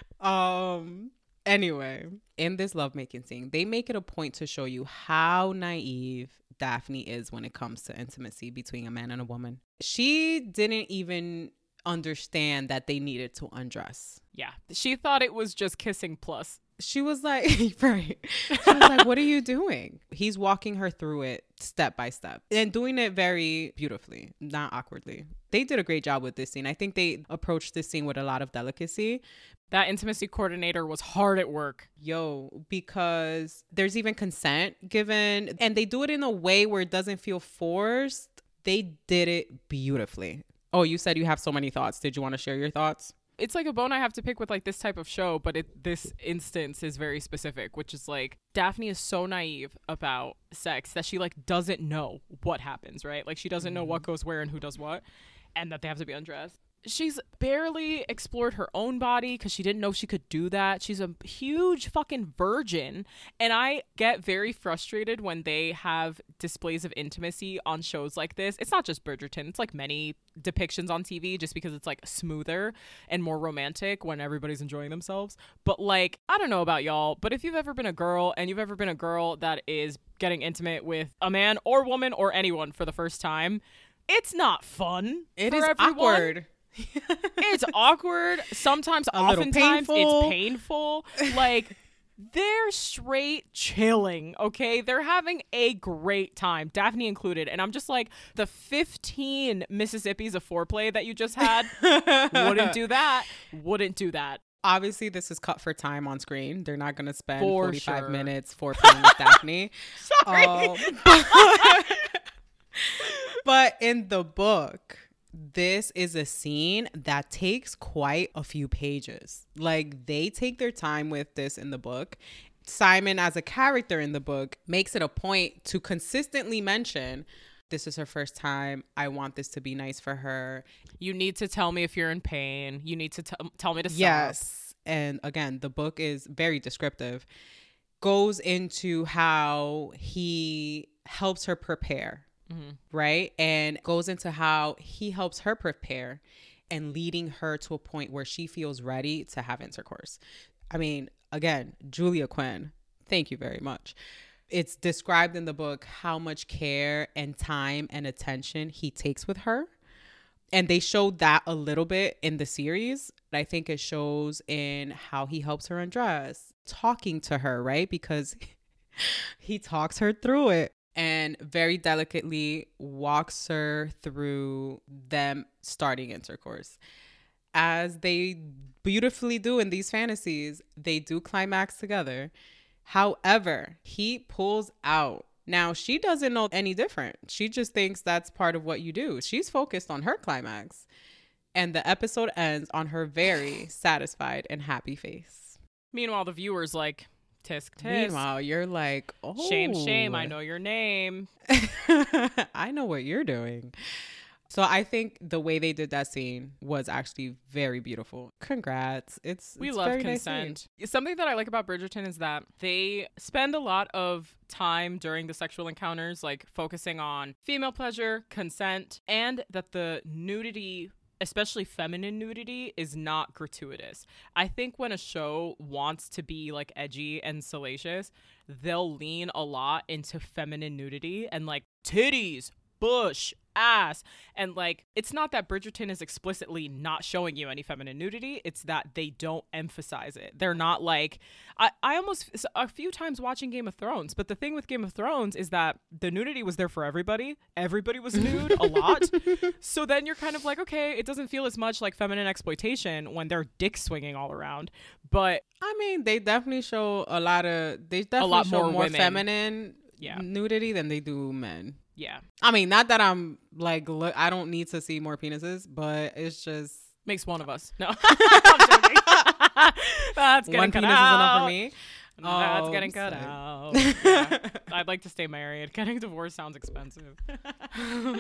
Anyway, in this lovemaking scene, they make it a point to show you how naive Daphne is when it comes to intimacy between a man and a woman. She didn't even understand that they needed to undress. Yeah. She thought it was just kissing plus. She was like, right. She was like, what are you doing? He's walking her through it step by step and doing it very beautifully, not awkwardly. They did a great job with this scene. I think they approached this scene with a lot of delicacy. That intimacy coordinator was hard at work. Because there's even consent given and they do it in a way where it doesn't feel forced. They did it beautifully. Oh, you said you have so many thoughts. Did you want to share your thoughts? It's like a bone I have to pick with like this type of show, but this instance is very specific, which is like Daphne is so naive about sex that she like doesn't know what happens, right? Like she doesn't know what goes where and who does what, and that they have to be undressed. She's barely explored her own body because she didn't know she could do that. She's a huge fucking virgin. And I get very frustrated when they have displays of intimacy on shows like this. It's not just Bridgerton. It's like many depictions on TV just because it's like smoother and more romantic when everybody's enjoying themselves. But like, I don't know about y'all, but if you've ever been a girl and you've ever been a girl that is getting intimate with a man or woman or anyone for the first time, it's not fun. It is everyone. Awkward. It's awkward. Sometimes, oftentimes, it's painful. Like, they're straight chilling, okay? They're having a great time, Daphne included. And I'm just like, the 15 Mississippis of foreplay that you just had, wouldn't do that. Obviously, this is cut for time on screen. They're not going to spend 45 minutes foreplaying with Daphne. Sorry. But in the book, this is a scene that takes quite a few pages. Like, they take their time with this in the book. Simon, as a character in the book, makes it a point to consistently mention, this is her first time. I want this to be nice for her. You need to tell me if you're in pain. You need to tell me to stop. Yes. And again, the book is very descriptive. Goes into how he helps her prepare. Mm-hmm. Right? And goes into how he helps her prepare and leading her to a point where she feels ready to have intercourse. I mean, again, Julia Quinn, thank you very much. It's described in the book how much care and time and attention he takes with her. And they showed that a little bit in the series. I think it shows in how he helps her undress, talking to her, right? Because he talks her through it and very delicately walks her through them starting intercourse. As they beautifully do in these fantasies, they do climax together. However, he pulls out. Now, she doesn't know any different. She just thinks that's part of what you do. She's focused on her climax. And the episode ends on her very satisfied and happy face. Meanwhile, the viewer's like, tisk, tisk. Meanwhile, you're like, oh. Shame, shame. I know your name. I know what you're doing. So I think the way they did that scene was actually very beautiful. Congrats. We love very consent. Nice. Something that I like about Bridgerton is that they spend a lot of time during the sexual encounters, like focusing on female pleasure, consent, and that the nudity, especially feminine nudity, is not gratuitous. I think when a show wants to be like edgy and salacious, they'll lean a lot into feminine nudity and like titties, bush, ass, and like it's not that Bridgerton is explicitly not showing you any feminine nudity, it's that they don't emphasize it. They're not like I almost a few times watching Game of Thrones, but the thing with Game of Thrones is that the nudity was there for everybody was nude a lot, so then you're kind of like, okay, it doesn't feel as much like feminine exploitation when they're dick swinging all around. But I mean, they definitely show a lot more feminine nudity than they do men. Yeah. I mean, not that I'm like, look, I don't need to see more penises, but it's just. Makes one of us. No. I'm joking. That's getting one cut penis out. is enough for me. That's getting cut out. Yeah. I'd like to stay married. Getting divorced sounds expensive. All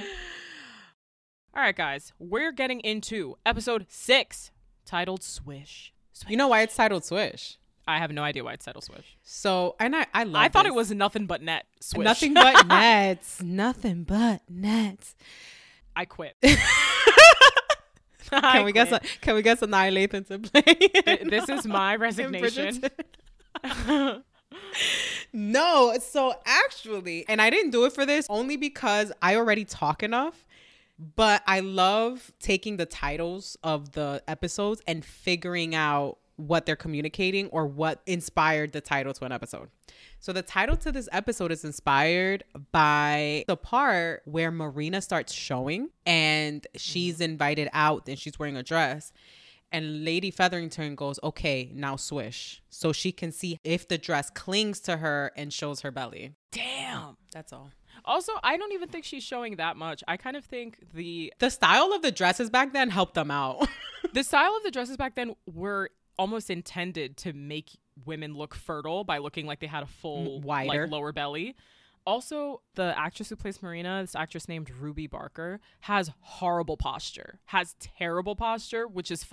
right, guys. We're getting into episode 6, titled Swish. You know why it's titled Swish? I have no idea why it's titled Swish. So, and I love I thought it was nothing but net Swish. Nothing but nets. Nothing but nets. I quit. Can we get Sanaa Lathan to play? This is my resignation. No, so actually, and I didn't do it for this only because I already talk enough. But I love taking the titles of the episodes and figuring out what they're communicating or what inspired the title to an episode. So the title to this episode is inspired by the part where Marina starts showing and she's invited out and she's wearing a dress. And Lady Featherington goes, okay, now swish. So she can see if the dress clings to her and shows her belly. Damn. That's all. Also, I don't even think she's showing that much. I kind of think the style of the dresses back then helped them out. The style of the dresses back then were almost intended to make women look fertile by looking like they had a full wider lower belly. Also, the actress who plays Marina, this actress named Ruby Barker, has horrible posture, has terrible posture, which is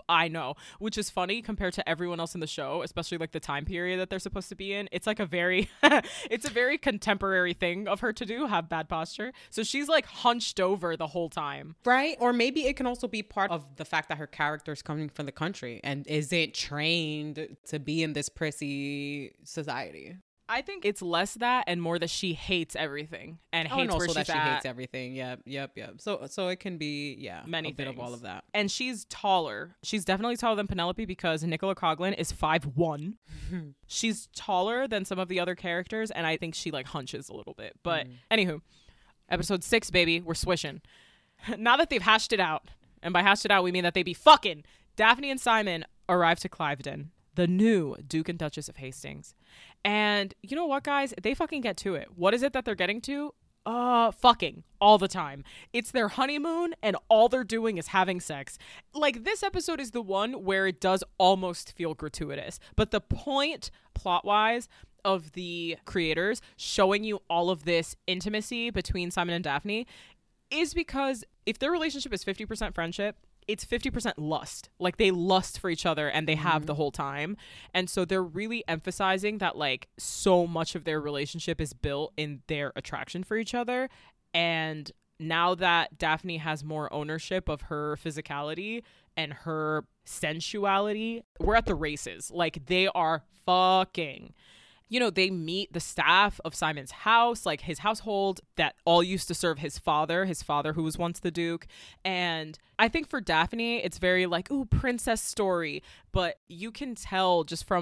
funny compared to everyone else in the show, especially like the time period that they're supposed to be in. It's like a very contemporary thing of her to do, have bad posture. So she's like hunched over the whole time. Right? Or maybe it can also be part of the fact that her character is coming from the country and isn't trained to be in this prissy society. I think it's less that and more that she hates everything and hates where she's at. She hates everything. Yep. So it can be, many bit of all of that. And she's taller. She's definitely taller than Penelope because Nicola Coughlan is 5'1". She's taller than some of the other characters, and I think she like hunches a little bit. But anywho, episode 6, baby, we're swishing. Now that they've hashed it out, and by hashed it out we mean that they be fucking, Daphne and Simon arrive to Cliveden, the new Duke and Duchess of Hastings. And you know what, guys? They fucking get to it. What is it that they're getting to? Fucking all the time. It's their honeymoon and all they're doing is having sex. Like, this episode is the one where it does almost feel gratuitous. But the point, plot-wise, of the creators showing you all of this intimacy between Simon and Daphne is because if their relationship is 50% friendship, it's 50% lust. Like, they lust for each other and they have the whole time. And so they're really emphasizing that, like, so much of their relationship is built in their attraction for each other. And now that Daphne has more ownership of her physicality and her sensuality, we're at the races. Like, they are fucking. You know, they meet the staff of Simon's house, like his household that all used to serve his father who was once the Duke. And I think for Daphne, it's very like, ooh, princess story. But you can tell just from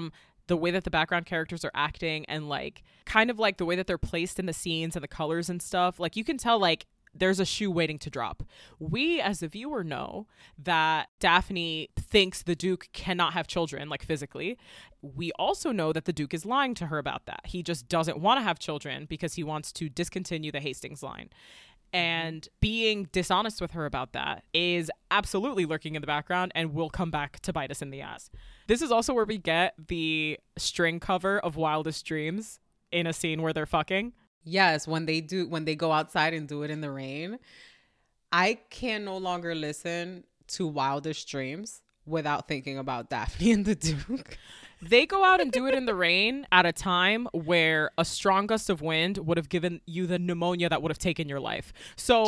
the way that the background characters are acting and like kind of like the way that they're placed in the scenes and the colors and stuff, like you can tell like there's a shoe waiting to drop. We as the viewer know that Daphne thinks the Duke cannot have children, like physically. We also know that the Duke is lying to her about that. He just doesn't want to have children because he wants to discontinue the Hastings line. And being dishonest with her about that is absolutely lurking in the background and will come back to bite us in the ass. This is also where we get the string cover of Wildest Dreams in a scene where they're fucking. Yes, when they go outside and do it in the rain, I can no longer listen to Wildest Dreams without thinking about Daphne and the Duke. They go out and do it in the rain at a time where a strong gust of wind would have given you the pneumonia that would have taken your life. So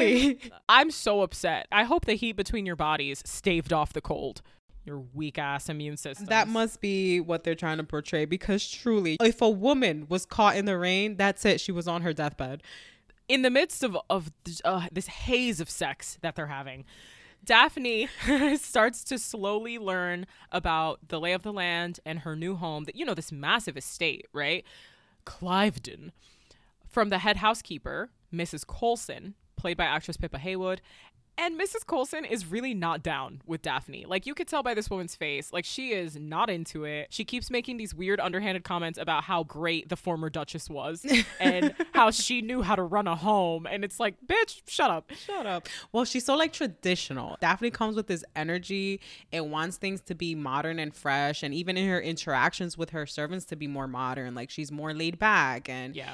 I'm so upset. I hope the heat between your bodies staved off the cold. Your weak ass immune system. That must be what they're trying to portray, because truly, if a woman was caught in the rain, that's it. She was on her deathbed. In the midst of this haze of sex that they're having, Daphne starts to slowly learn about the lay of the land and her new home, that, you know, this massive estate, right? Cliveden. From the head housekeeper, Mrs. Coulson, played by actress Pippa Haywood. And Mrs. Coulson is really not down with Daphne. Like, you could tell by this woman's face, like, she is not into it. She keeps making these weird underhanded comments about how great the former Duchess was and how she knew how to run a home. And it's like, bitch, shut up. Shut up. Well, she's so like traditional. Daphne comes with this energy and wants things to be modern and fresh. And even in her interactions with her servants to be more modern. Like, she's more laid back and yeah.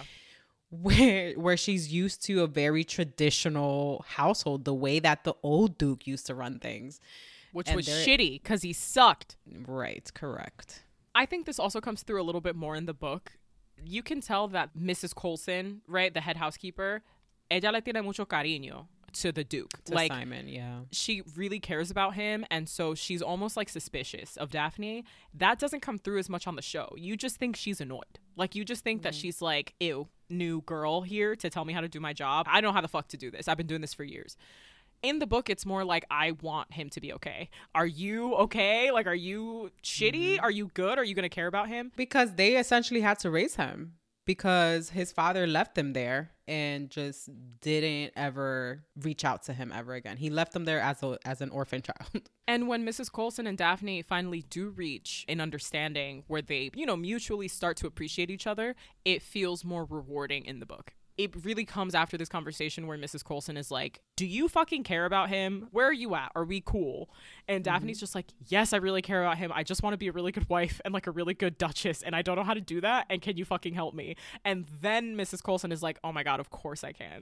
Where she's used to a very traditional household, the way that the old Duke used to run things. Which was shitty because he sucked. Right, correct. I think this also comes through a little bit more in the book. You can tell that Mrs. Coulson, right, the head housekeeper, ella le tiene mucho cariño to the Duke. To like Simon, yeah. She really cares about him, and so she's almost like suspicious of Daphne. That doesn't come through as much on the show. You just think she's annoyed. Like, you just think that she's like, ew, new girl here to tell me how to do my job. I don't know how the fuck to do this. I've been doing this for years. In the book, it's more like, I want him to be okay. Are you okay? Like, are you shitty? Are you good? Are you going to care about him? Because they essentially had to raise him, because his father left him there and just didn't ever reach out to him ever again. He left him there as an orphan child. And when Mrs. Coulson and Daphne finally do reach an understanding where they, you know, mutually start to appreciate each other, it feels more rewarding in the book. It really comes after this conversation where Mrs. Coulson is like, do you fucking care about him? Where are you at? Are we cool? And Daphne's just like, yes, I really care about him. I just want to be a really good wife and like a really good Duchess. And I don't know how to do that. And can you fucking help me? And then Mrs. Coulson is like, oh my God, of course I can.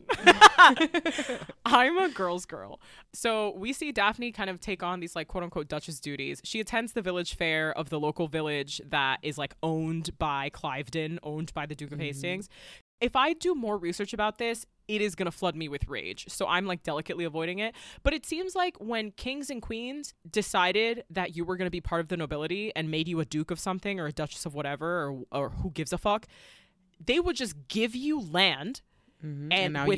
I'm a girl's girl. So we see Daphne kind of take on these like quote unquote Duchess duties. She attends the village fair of the local village that is like owned by Cliveden, owned by the Duke of Hastings. If I do more research about this, it is going to flood me with rage. So I'm like delicately avoiding it. But it seems like when kings and queens decided that you were going to be part of the nobility and made you a duke of something or a duchess of whatever, or who gives a fuck, they would just give you land. And now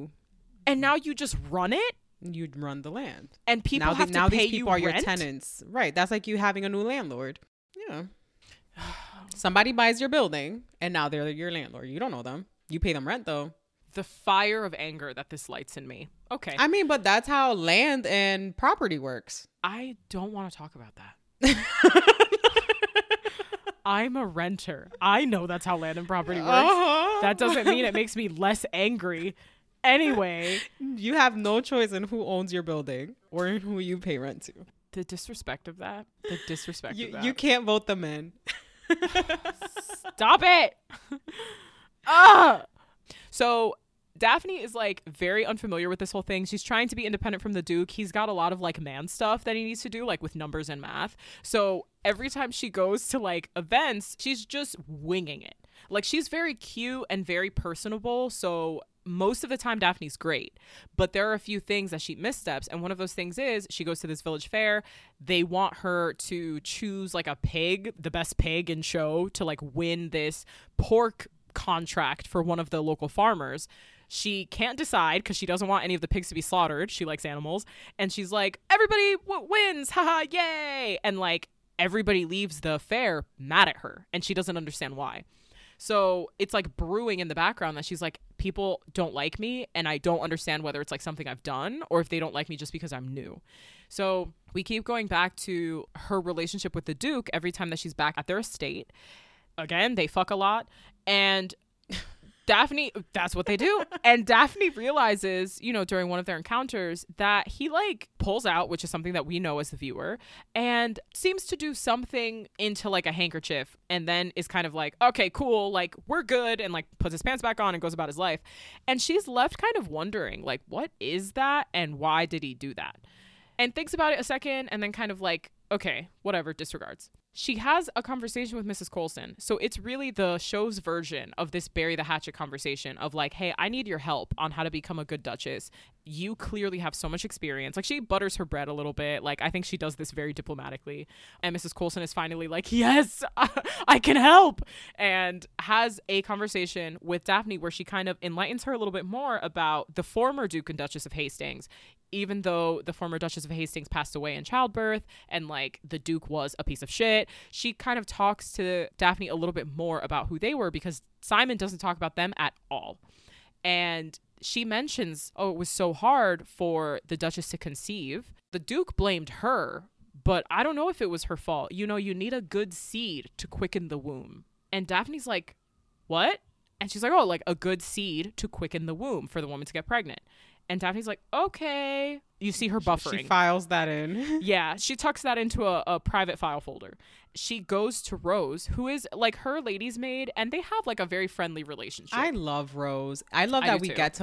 you just run it. You'd run the land. And people have to pay these people are rent? your tenants. Right. That's like you having a new landlord. Yeah. Somebody buys your building and now they're your landlord. You don't know them. You pay them rent though. The fire of anger that this lights in me. Okay. I mean, but that's how land and property works. I don't want to talk about that. I'm a renter. I know that's how land and property works. That doesn't mean it makes me less angry. Anyway. You have no choice in who owns your building or in who you pay rent to. The disrespect of that. You can't vote them in. Stop it. So Daphne is like very unfamiliar with this whole thing. She's trying to be independent from the Duke. He's got a lot of like man stuff that he needs to do, like with numbers and math. So every time she goes to like events, she's just winging it. Like, she's very cute and very personable. So most of the time Daphne's great, but there are a few things that she missteps. And one of those things is she goes to this village fair. They want her to choose like a pig, the best pig in show, to like win this pork contract for one of the local farmers. She can't decide because she doesn't want any of the pigs to be slaughtered. She likes animals. And she's like, everybody wins. Haha, yay. And like, everybody leaves the affair mad at her and she doesn't understand why. So it's like brewing in the background that she's like, people don't like me and I don't understand whether it's like something I've done or if they don't like me just because I'm new. So we keep going back to her relationship with the Duke every time that she's back at their estate. Again, they fuck a lot. And Daphne, that's what they do. And Daphne realizes, you know, during one of their encounters that he like pulls out, which is something that we know as the viewer, and seems to do something into like a handkerchief and then is kind of like, okay, cool, like we're good, and like puts his pants back on and goes about his life. And she's left kind of wondering, like, what is that and why did he do that? And thinks about it a second and then kind of like, okay, whatever, disregards. She has a conversation with Mrs. Coulson. So it's really the show's version of this bury the hatchet conversation of like, hey, I need your help on how to become a good Duchess. You clearly have so much experience. Like she butters her bread a little bit. Like I think she does this very diplomatically. And Mrs. Coulson is finally like, yes, I can help. And has a conversation with Daphne where she kind of enlightens her a little bit more about the former Duke and Duchess of Hastings. Even though the former Duchess of Hastings passed away in childbirth and like the Duke was a piece of shit, she kind of talks to Daphne a little bit more about who they were because Simon doesn't talk about them at all. And she mentions, oh, it was so hard for the Duchess to conceive. The Duke blamed her, but I don't know if it was her fault. You know, you need a good seed to quicken the womb. And Daphne's like, what? And she's like, oh, like a good seed to quicken the womb for the woman to get pregnant. And Daphne's like, okay. You see her buffering. She files that in. Yeah, she tucks that into a private file folder. She goes to Rose, who is like her lady's maid, and they have like a very friendly relationship. I love Rose. I love that we get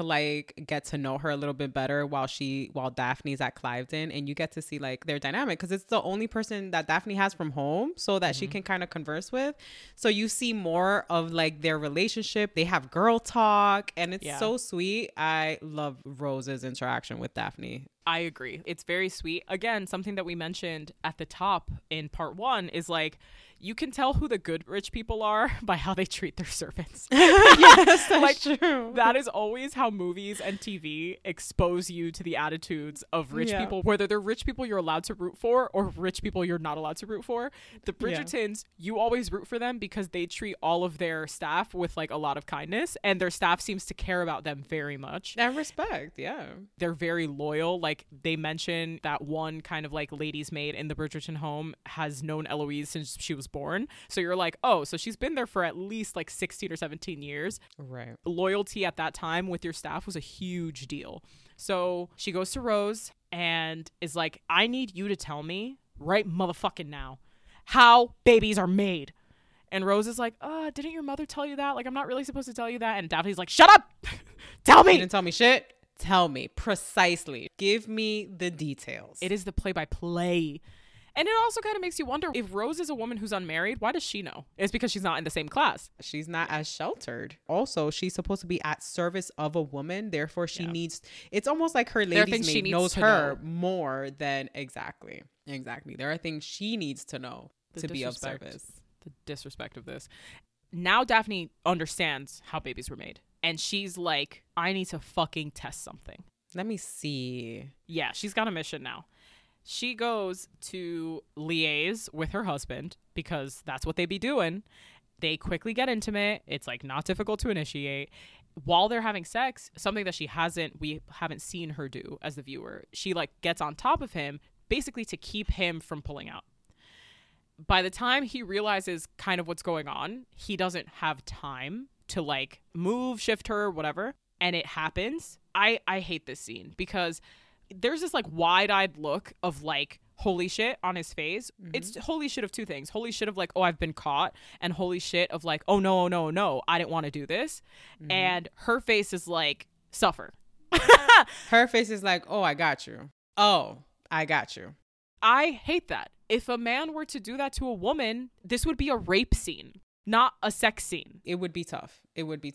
to know her a little bit better while Daphne's at Cliveden, and you get to see like their dynamic because it's the only person that Daphne has from home so that she can kind of converse with. So you see more of like their relationship. They have girl talk and it's so sweet. I love Rose's interaction with Daphne. I agree. It's very sweet. Again, something that we mentioned at the top in part 1 is like, you can tell who the good rich people are by how they treat their servants. Yes, that's like, true. That is always how movies and TV expose you to the attitudes of rich people, whether they're rich people you're allowed to root for or rich people you're not allowed to root for. The Bridgertons, you always root for them because they treat all of their staff with like a lot of kindness, and their staff seems to care about them very much. And respect, yeah. They're very loyal. Like they mention that one kind of like lady's maid in the Bridgerton home has known Eloise since she was born. So you're like, oh, so she's been there for at least like 16 or 17 years. Right. Loyalty at that time with your staff was a huge deal. So she goes to Rose and is like, I need you to tell me right motherfucking now how babies are made. And Rose is like, didn't your mother tell you that? Like, I'm not really supposed to tell you that. And Daphne's like, shut up. Tell me. You didn't tell me shit. Tell me precisely. Give me the details. It is the play-by-play. And it also kind of makes you wonder, if Rose is a woman who's unmarried, why does she know? It's because she's not in the same class. She's not as sheltered. Also, she's supposed to be at service of a woman. Therefore, she needs, it's almost like her lady's maid knows her more than exactly. There are things she needs to know to be of service. The disrespect of this. Now Daphne understands how babies were made. And she's like, I need to fucking test something. Let me see. Yeah, she's got a mission now. She goes to liaise with her husband because that's what they be doing. They quickly get intimate. It's like not difficult to initiate. While they're having sex, something that we haven't seen her do as the viewer, she like gets on top of him basically to keep him from pulling out. By the time he realizes kind of what's going on, he doesn't have time to like move, shift her, whatever. And it happens. I hate this scene because there's this like wide-eyed look of like holy shit on his face. Mm-hmm. It's holy shit of two things. Holy shit of like, oh, I've been caught, and holy shit of like, oh no, I didn't want to do this. Mm-hmm. And her face is like, suffer. Her face is like, oh, I got you. Oh, I got you. I hate that. If a man were to do that to a woman, this would be a rape scene, not a sex scene. It would be tough.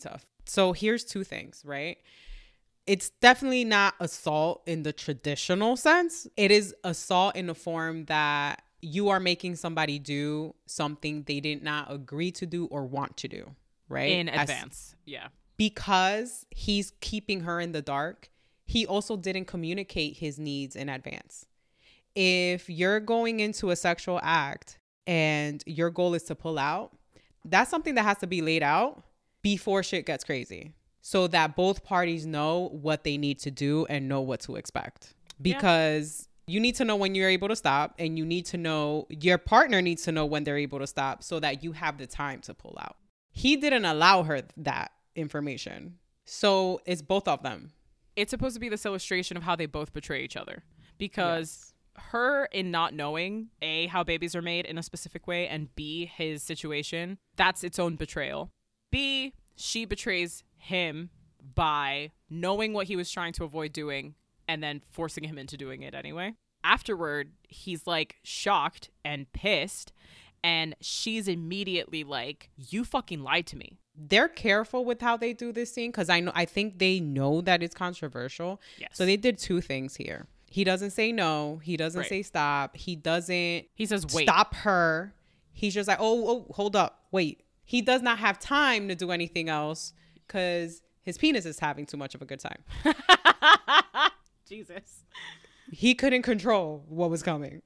So here's two things, right? It's definitely not assault in the traditional sense. It is assault in the form that you are making somebody do something they did not agree to do or want to do, right? In advance. Yeah. Because he's keeping her in the dark, he also didn't communicate his needs in advance. If you're going into a sexual act and your goal is to pull out, that's something that has to be laid out before shit gets crazy, so that both parties know what they need to do and know what to expect. Because you need to know when you're able to stop, and you need to know, your partner needs to know when they're able to stop, so that you have the time to pull out. He didn't allow her that information. So it's both of them. It's supposed to be this illustration of how they both betray each other, because her, in not knowing A, how babies are made in a specific way, and B, his situation, that's its own betrayal. B, she betrays him by knowing what he was trying to avoid doing and then forcing him into doing it anyway. Afterward, he's like shocked and pissed, and she's immediately like, you fucking lied to me. They're careful with how they do this scene, because I think they know that it's controversial. Yes. So they did two things here. He doesn't say no. He doesn't say stop. He says wait. Stop her. He's just like, oh, hold up, wait. He does not have time to do anything else because his penis is having too much of a good time. Jesus. He couldn't control what was coming.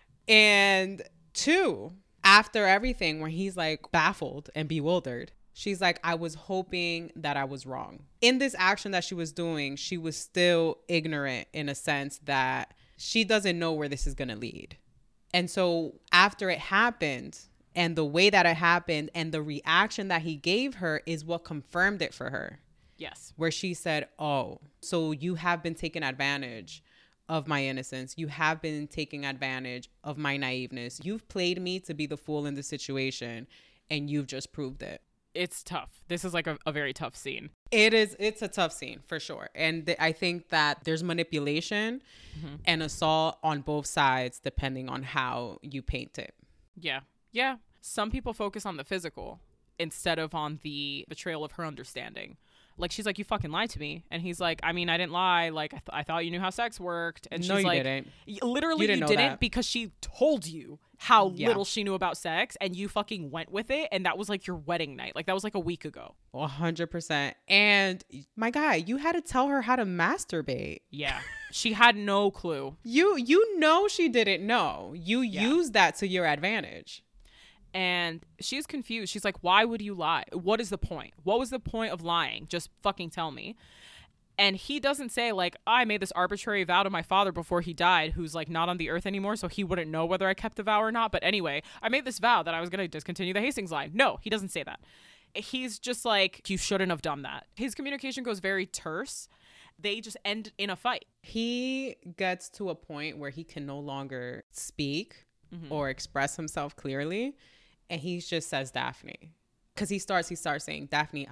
And two, after everything, when he's like baffled and bewildered, she's like, I was hoping that I was wrong. In this action that she was doing, she was still ignorant in a sense that she doesn't know where this is going to lead. And so after it happened, and the way that it happened and the reaction that he gave her is what confirmed it for her. Yes. Where she said, oh, so you have been taking advantage of my innocence. You have been taking advantage of my naiveness. You've played me to be the fool in the situation, and you've just proved it. It's tough. This is like a very tough scene. It is. It's a tough scene for sure. And I think that there's manipulation and assault on both sides, depending on how you paint it. Yeah. Yeah. Some people focus on the physical instead of on the betrayal of her understanding. Like, she's like, you fucking lied to me. And he's like, I mean, I didn't lie. Like, I thought you knew how sex worked. And no, she's you like, didn't. Literally, you didn't because she told you how little she knew about sex, and you fucking went with it. And that was like your wedding night. Like, that was like a week ago. 100%. And my guy, you had to tell her how to masturbate. Yeah. She had no clue. You know she didn't know. You used that to your advantage. And she's confused. She's like, why would you lie? What is the point? What was the point of lying? Just fucking tell me. And he doesn't say like, I made this arbitrary vow to my father before he died, who's like not on the earth anymore, so he wouldn't know whether I kept the vow or not. But anyway, I made this vow that I was going to discontinue the Hastings line. No, he doesn't say that. He's just like, you shouldn't have done that. His communication goes very terse. They just end in a fight. He gets to a point where he can no longer speak or express himself clearly. And he just says Daphne, because he starts saying Daphne,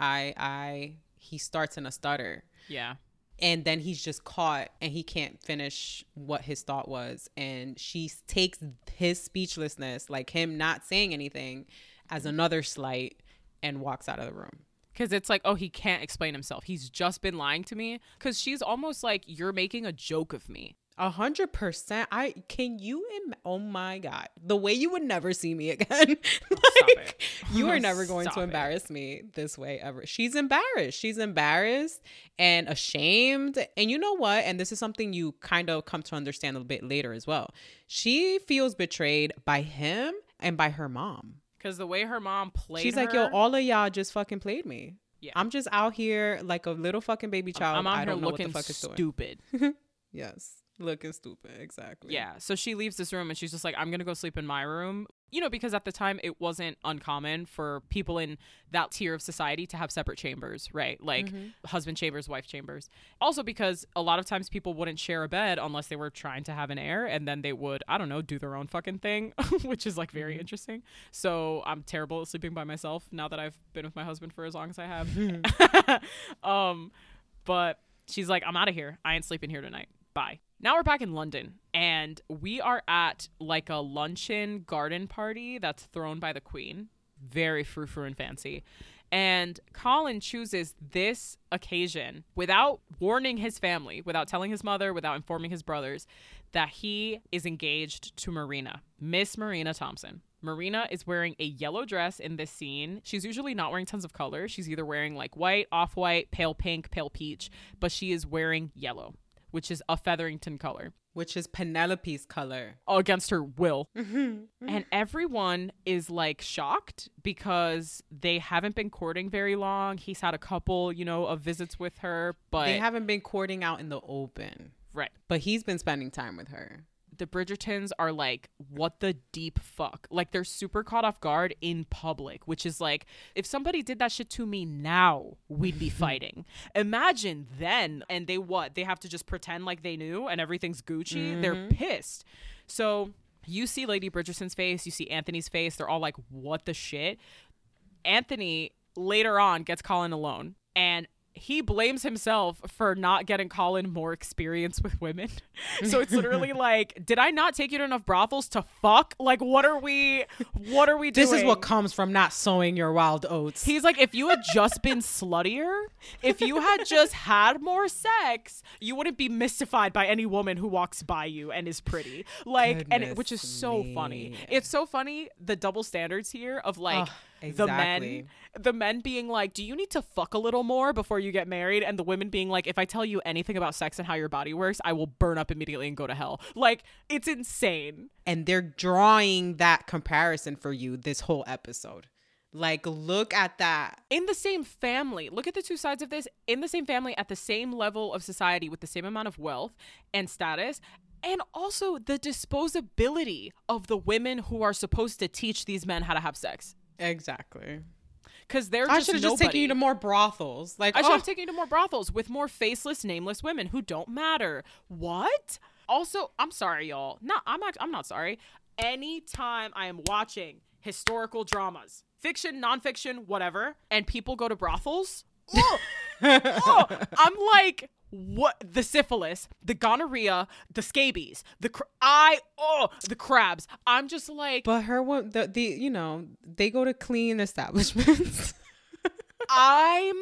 he starts in a stutter. Yeah. And then he's just caught and he can't finish what his thought was. And she takes his speechlessness, like him not saying anything, as another slight and walks out of the room. Because it's like, oh, he can't explain himself. He's just been lying to me. Because she's almost like, you're making a joke of me. 100%. Oh my God. The way you would never see me again. Like, you are never going to embarrass me this way ever. She's embarrassed and ashamed. And you know what? And this is something you kind of come to understand a bit later as well. She feels betrayed by him and by her mom. Because the way her mom played She's like, yo, all of y'all just fucking played me. Yeah. I'm just out here like a little fucking baby child. I'm out I don't here know looking what the fuck is doing. Stupid. Yes. Looking stupid. Exactly. Yeah. So she leaves this room and she's just like, I'm going to go sleep in my room. You know, because at the time it wasn't uncommon for people in that tier of society to have separate chambers, right? Like husband chambers, wife chambers. Also because a lot of times people wouldn't share a bed unless they were trying to have an heir, and then they would, I don't know, do their own fucking thing, which is like very interesting. So I'm terrible at sleeping by myself now that I've been with my husband for as long as I have. But she's like, I'm out of here. I ain't sleeping here tonight. Bye. Now we're back in London, and we are at like a luncheon garden party that's thrown by the Queen. Very frou-frou and fancy. And Colin chooses this occasion without warning his family, without telling his mother, without informing his brothers, that he is engaged to Marina, Miss Marina Thompson. Marina is wearing a yellow dress in this scene. She's usually not wearing tons of color. She's either wearing like white, off-white, pale pink, pale peach, but she is wearing yellow, which is a Featherington color. which is Penelope's color, against her will. And everyone is like shocked because they haven't been courting very long. He's had a couple, you know, of visits with her, but they haven't been courting out in the open. Right. But he's been spending time with her. The Bridgertons are like, what the deep fuck? Like, they're super caught off guard in public, which is like, if somebody did that shit to me now, we'd be fighting. Imagine then. And they have to just pretend like they knew and everything's Gucci. They're pissed. So you see Lady Bridgerton's face, you see Anthony's face. They're all like, what the shit? Anthony later on gets Colin alone, and he blames himself for not getting Colin more experience with women. So it's literally like, did I not take you to enough brothels to fuck? Like, what are we doing? This is what comes from not sowing your wild oats. He's like, if you had just been sluttier, if you had just had more sex, you wouldn't be mystified by any woman who walks by you and is pretty. Like, which is so funny. It's so funny, the double standards here of like, exactly. the men being like, do you need to fuck a little more before you get married? And the women being like, if I tell you anything about sex and how your body works, I will burn up immediately and go to hell. Like, it's insane. And they're drawing that comparison for you this whole episode. Like, look at that. In the same family, look at the two sides of this. In the same family, at the same level of society, with the same amount of wealth and status, and also the disposability of the women who are supposed to teach these men how to have sex. Exactly. Because they're I should have just taken you to more brothels. Like, I should have taken you to more brothels with more faceless, nameless women who don't matter. What? Also, I'm sorry, y'all. I'm not sorry. Anytime I am watching historical dramas, fiction, nonfiction, whatever, and people go to brothels, I'm like, what? The syphilis, the gonorrhea, the scabies, the crabs. I'm just like, but you know, they go to clean establishments. I'm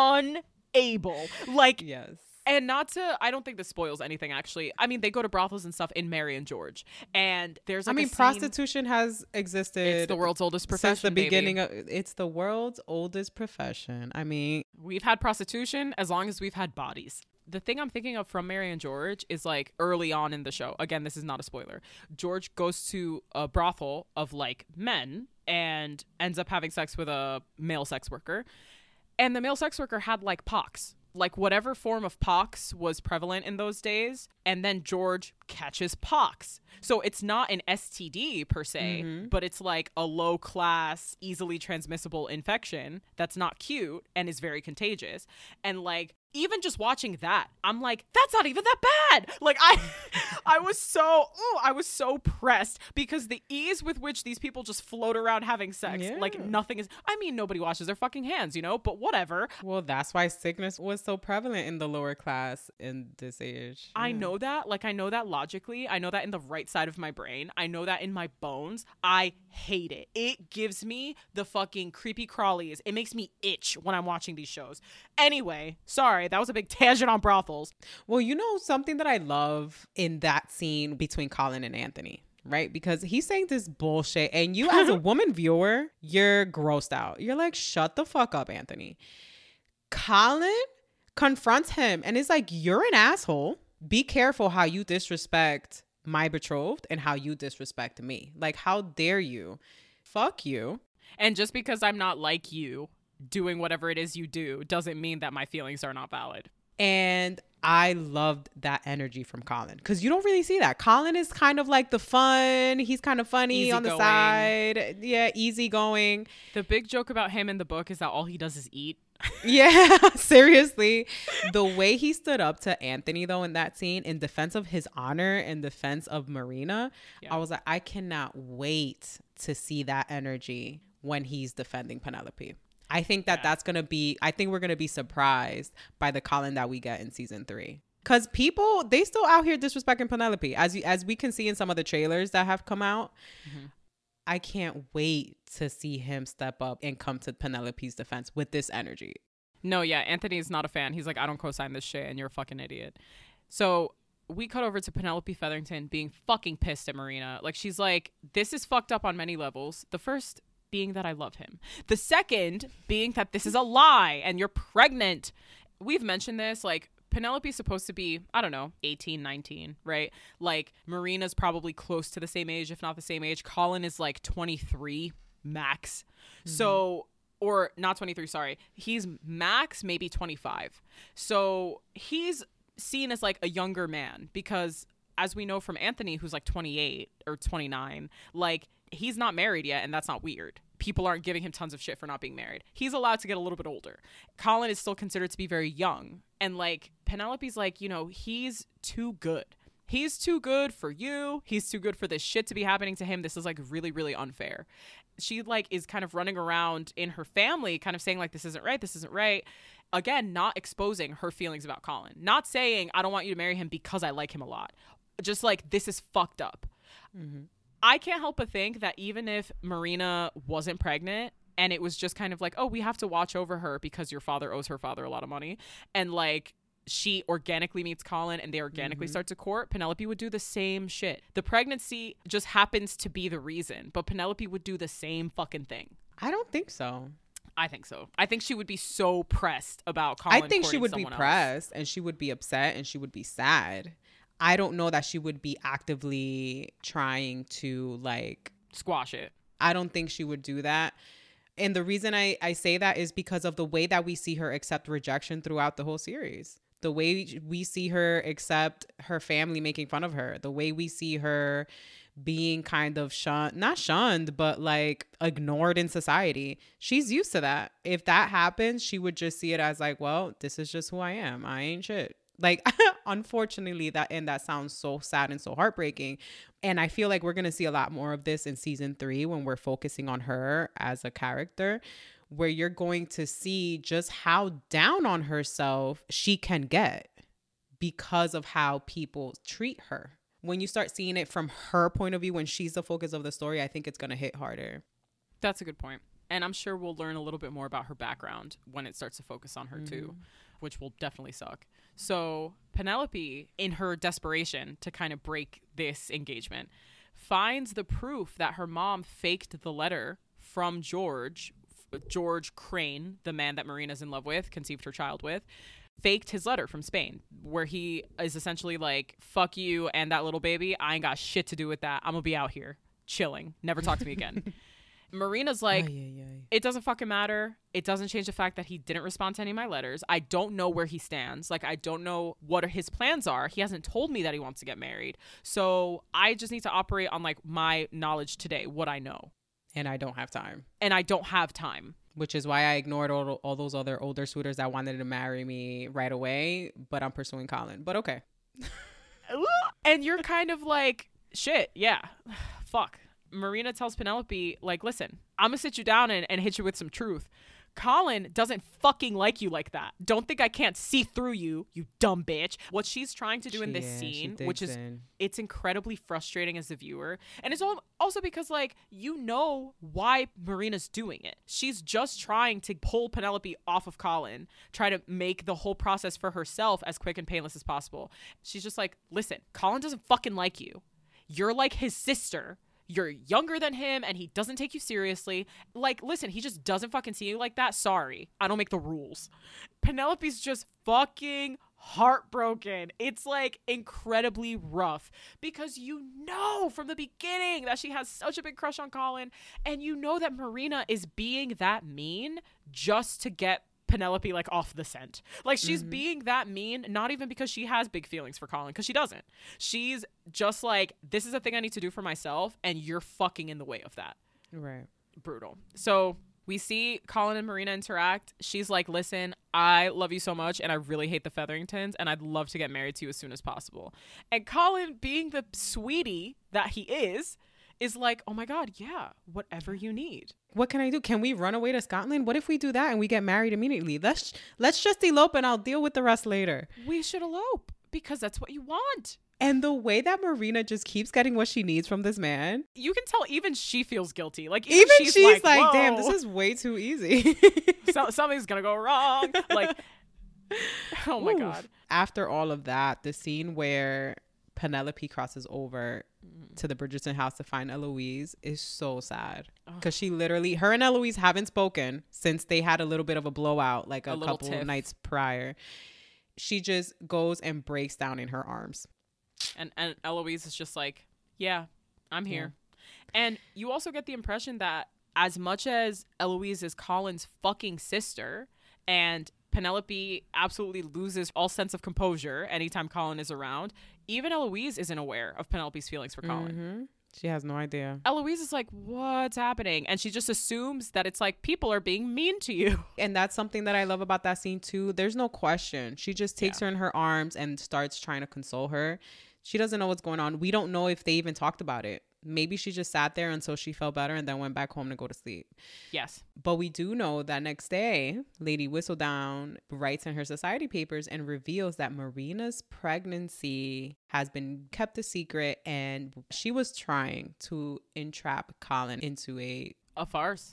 unable. Like, yes. And I don't think this spoils anything, actually. I mean, they go to brothels and stuff in Mary and George. And there's like, prostitution has existed. It's the world's oldest profession, since the beginning it's the world's oldest profession. I mean, we've had prostitution as long as we've had bodies. The thing I'm thinking of from Mary and George is like early on in the show. Again, this is not a spoiler. George goes to a brothel of like men and ends up having sex with a male sex worker. And the male sex worker had like pox. Like whatever form of pox was prevalent in those days, and then George catches pox. So it's not an STD per se, but it's like a low class, easily transmissible infection that's not cute and is very contagious. And like, even just watching that, I'm like, that's not even that bad. Like I was so pressed because the ease with which these people just float around having sex, like nothing is, I mean, nobody washes their fucking hands, you know, but whatever. Well, that's why sickness was so prevalent in the lower class in this age. I know that, like, I know that logically. I know that in the right side of my brain. I know that in my bones. I hate it. It gives me the fucking creepy crawlies. It makes me itch when I'm watching these shows. Anyway, sorry, that was a big tangent on brothels. Well, you know, something that I love in that scene between Colin and Anthony, right? Because he's saying this bullshit and you as a woman viewer, you're grossed out. You're like, shut the fuck up, Anthony. Colin confronts him and is like, you're an asshole. Be careful how you disrespect my betrothed and how you disrespect me. Like, how dare you? Fuck you. And just because I'm not like you doing whatever it is you do doesn't mean that my feelings are not valid. And I loved that energy from Colin because you don't really see that. Colin is kind of like the fun. He's kind of funny on the side. Yeah, easygoing. The big joke about him in the book is that all he does is eat. Yeah, seriously. The way he stood up to Anthony, though, in that scene, in defense of his honor, in defense of Marina, I was like, I cannot wait to see that energy when he's defending Penelope. I think that's going to be, I think we're going to be surprised by the Colin that we get in season 3. Because people, they still out here disrespecting Penelope. As we can see in some of the trailers that have come out. Mm-hmm. I can't wait to see him step up and come to Penelope's defense with this energy. No, yeah, Anthony's not a fan. He's like, I don't co-sign this shit and you're a fucking idiot. So we cut over to Penelope Featherington being fucking pissed at Marina. Like, she's like, this is fucked up on many levels. The first being that I love him. The second being that this is a lie and you're pregnant. We've mentioned this, like, Penelope's supposed to be, I don't know, 18, 19, right? Like, Marina's probably close to the same age, if not the same age. Colin is like 23 max. So, or not 23, sorry. He's max maybe 25. So he's seen as like a younger man because, as we know from Anthony, who's like 28 or 29, like, he's not married yet, and that's not weird. People aren't giving him tons of shit for not being married. He's allowed to get a little bit older. Colin is still considered to be very young. And like, Penelope's like, you know, he's too good. He's too good for you. He's too good for this shit to be happening to him. This is like really, really unfair. She like is kind of running around in her family, kind of saying like, this isn't right. This isn't right. Again, not exposing her feelings about Colin. Not saying, I don't want you to marry him because I like him a lot. Just like, this is fucked up. Mm-hmm. I can't help but think that even if Marina wasn't pregnant and it was just kind of like, oh, we have to watch over her because your father owes her father a lot of money, and like she organically meets Colin and they organically start to court, Penelope would do the same shit. The pregnancy just happens to be the reason, but Penelope would do the same fucking thing. I don't think so. I think so. I think she would be so pressed about Colin. I think she would be pressed and she would be upset and she would be sad. I don't know that she would be actively trying to like squash it. I don't think she would do that. And the reason I say that is because of the way that we see her accept rejection throughout the whole series. The way we see her accept her family making fun of her. The way we see her being kind of not shunned, but like ignored in society. She's used to that. If that happens, she would just see it as like, well, this is just who I am. I ain't shit. Like, unfortunately, that sounds so sad and so heartbreaking. And I feel like we're going to see a lot more of this in season 3 when we're focusing on her as a character, where you're going to see just how down on herself she can get because of how people treat her. When you start seeing it from her point of view, when she's the focus of the story, I think it's going to hit harder. That's a good point. And I'm sure we'll learn a little bit more about her background when it starts to focus on her too, which will definitely suck. So Penelope, in her desperation to kind of break this engagement, finds the proof that her mom faked the letter from George Crane, the man that Marina's in love with, conceived her child with, faked his letter from Spain, where he is essentially like, fuck you and that little baby. I ain't got shit to do with that. I'm gonna be out here chilling. Never talk to me again. Marina's like, it doesn't fucking matter. It doesn't change the fact that he didn't respond to any of my letters. I don't know where he stands. Like, I don't know what his plans are. He hasn't told me that he wants to get married. So I just need to operate on like my knowledge today, what I know. And I don't have time. Which is why I ignored all those other older suitors that wanted to marry me right away. But I'm pursuing Colin. But okay. And you're kind of like, shit, yeah, fuck. Marina tells Penelope, like, listen, I'm gonna sit you down and hit you with some truth. Colin doesn't fucking like you like that. Don't think I can't see through you, you dumb bitch. What she's trying to do in this scene, which is, it's incredibly frustrating as a viewer. And it's also because, like, you know why Marina's doing it. She's just trying to pull Penelope off of Colin, try to make the whole process for herself as quick and painless as possible. She's just like, listen, Colin doesn't fucking like you. You're like his sister. You're younger than him and he doesn't take you seriously. Like, listen, he just doesn't fucking see you like that. Sorry, I don't make the rules. Penelope's just fucking heartbroken. It's like incredibly rough because you know from the beginning that she has such a big crush on Colin, and you know that Marina is being that mean just to get Penelope like off the scent. Like, she's being that mean, not even because she has big feelings for Colin, because she doesn't. She's just like, this is a thing I need to do for myself and you're fucking in the way of that. Right. Brutal. So we see Colin and Marina interact. She's like, listen, I love you so much and I really hate the Featheringtons and I'd love to get married to you as soon as possible. And Colin, being the sweetie that he is like, oh my God, yeah, whatever you need. What can I do? Can we run away to Scotland? What if we do that and we get married immediately? Let's just elope and I'll deal with the rest later. We should elope because that's what you want. And the way that Marina just keeps getting what she needs from this man. You can tell even she feels guilty. Like, even she's like, damn, this is way too easy. Something's going to go wrong. Like, oh my God. After all of that, the scene where Penelope crosses over to the Bridgerton house to find Eloise is so sad because she literally, her and Eloise haven't spoken since they had a little bit of a blowout like a couple of nights prior. she just goes and breaks down in her arms. And Eloise is just like, yeah, I'm here. Yeah. And you also get the impression that as much as Eloise is Colin's fucking sister, and Penelope absolutely loses all sense of composure anytime Colin is around, even Eloise isn't aware of Penelope's feelings for Colin. Mm-hmm. She has no idea. Eloise is like, what's happening? And she just assumes that it's like, people are being mean to you. And that's something that I love about that scene too. There's no question. She just takes her in her arms and starts trying to console her. She doesn't know what's going on. We don't know if they even talked about it. Maybe she just sat there until she felt better and then went back home to go to sleep. Yes. But we do know that next day, Lady Whistledown writes in her society papers and reveals that Marina's pregnancy has been kept a secret, and she was trying to entrap Colin into a farce.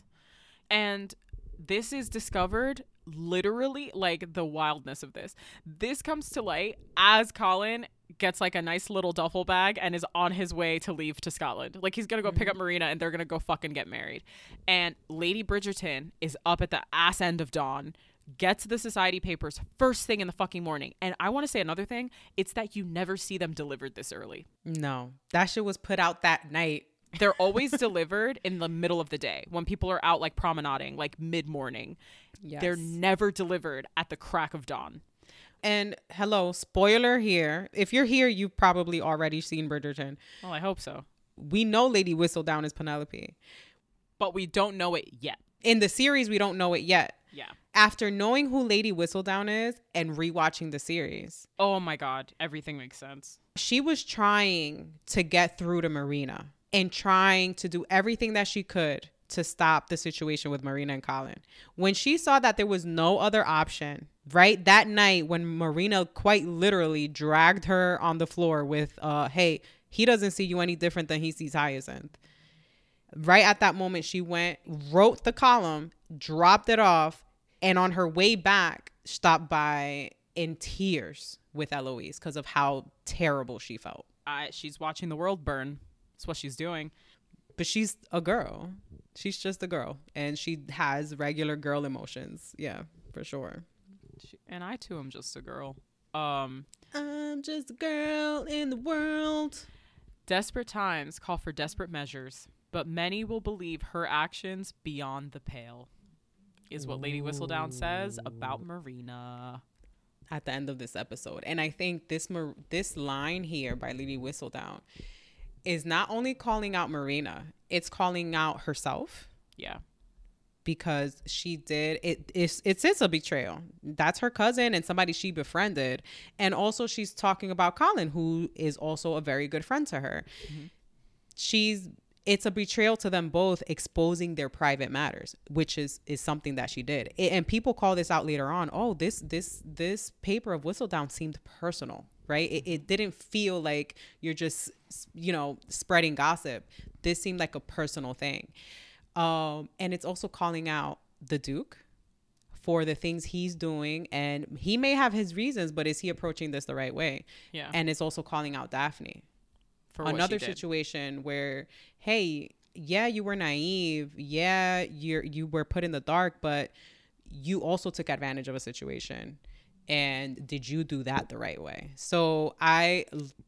And this is discovered literally, like, the wildness of this. This comes to light as Colin gets like a nice little duffel bag and is on his way to leave to Scotland. Like, he's gonna go pick up Marina and they're gonna go fucking get married. And Lady Bridgerton is up at the ass end of dawn, gets the society papers first thing in the fucking morning. And I want to say another thing, it's that you never see them delivered this early. No, that shit was put out that night. They're always delivered in the middle of the day when people are out like promenading, like mid-morning. Yes. They're never delivered at the crack of dawn. And hello, spoiler here. If you're here, you've probably already seen Bridgerton. Well, I hope so. We know Lady Whistledown is Penelope. But we don't know it yet. In the series, we don't know it yet. Yeah. After knowing who Lady Whistledown is and rewatching the series. Oh my God. Everything makes sense. She was trying to get through to Marina and trying to do everything that she could to stop the situation with Marina and Colin. When she saw that there was no other option, right, that night when Marina quite literally dragged her on the floor with, hey, he doesn't see you any different than he sees Hyacinth. Right at that moment, she went, wrote the column, dropped it off, and on her way back, stopped by in tears with Eloise because of how terrible she felt. She's watching the world burn. That's what she's doing. But she's a girl. She's just a girl. And she has regular girl emotions. Yeah, for sure. And I, too, am just a girl. I'm just a girl in the world. Desperate times call for desperate measures, but many will believe her actions beyond the pale, is what Lady Whistledown says about Marina. At the end of this episode. And I think this line here by Lady Whistledown is not only calling out Marina, it's calling out herself. Yeah. Because she did, it's a betrayal. That's her cousin and somebody she befriended. And also she's talking about Colin, who is also a very good friend to her. Mm-hmm. It's a betrayal to them both, exposing their private matters, which is something that she did. And people call this out later on. Oh, this paper of Whistledown seemed personal. Right? It didn't feel like you're just, spreading gossip. This seemed like a personal thing. And it's also calling out the Duke for the things he's doing. And he may have his reasons, but is he approaching this the right way? Yeah. And it's also calling out Daphne. For another situation where, hey, yeah, you were naive. Yeah, you were put in the dark, but you also took advantage of a situation. And did you do that the right way? So I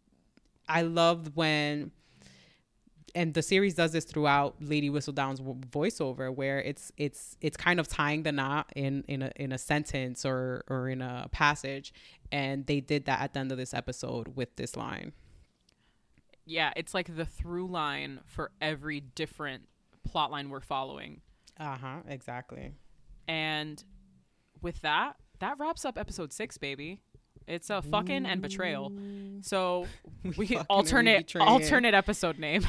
loved when, and the series does this throughout Lady Whistledown's voiceover, where it's kind of tying the knot in a sentence or in a passage, and they did that at the end of this episode with this line. Yeah, it's like the through line for every different plot line we're following. Exactly. And with that wraps up episode 6, baby. It's a fucking and betrayal. So we alternate episode name.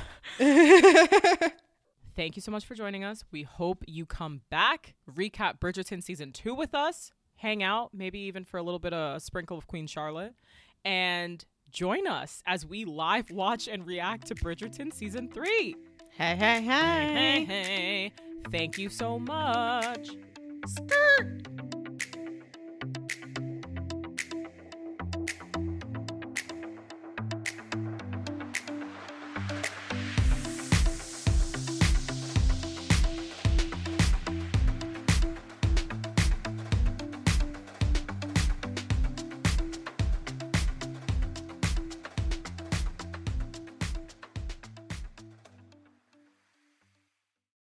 Thank you so much for joining us. We hope you come back, recap Bridgerton season 2 with us, hang out, maybe even for a little bit of a sprinkle of Queen Charlotte, and join us as we live watch and react to Bridgerton season 3. Hey. Thank you so much. Skirt.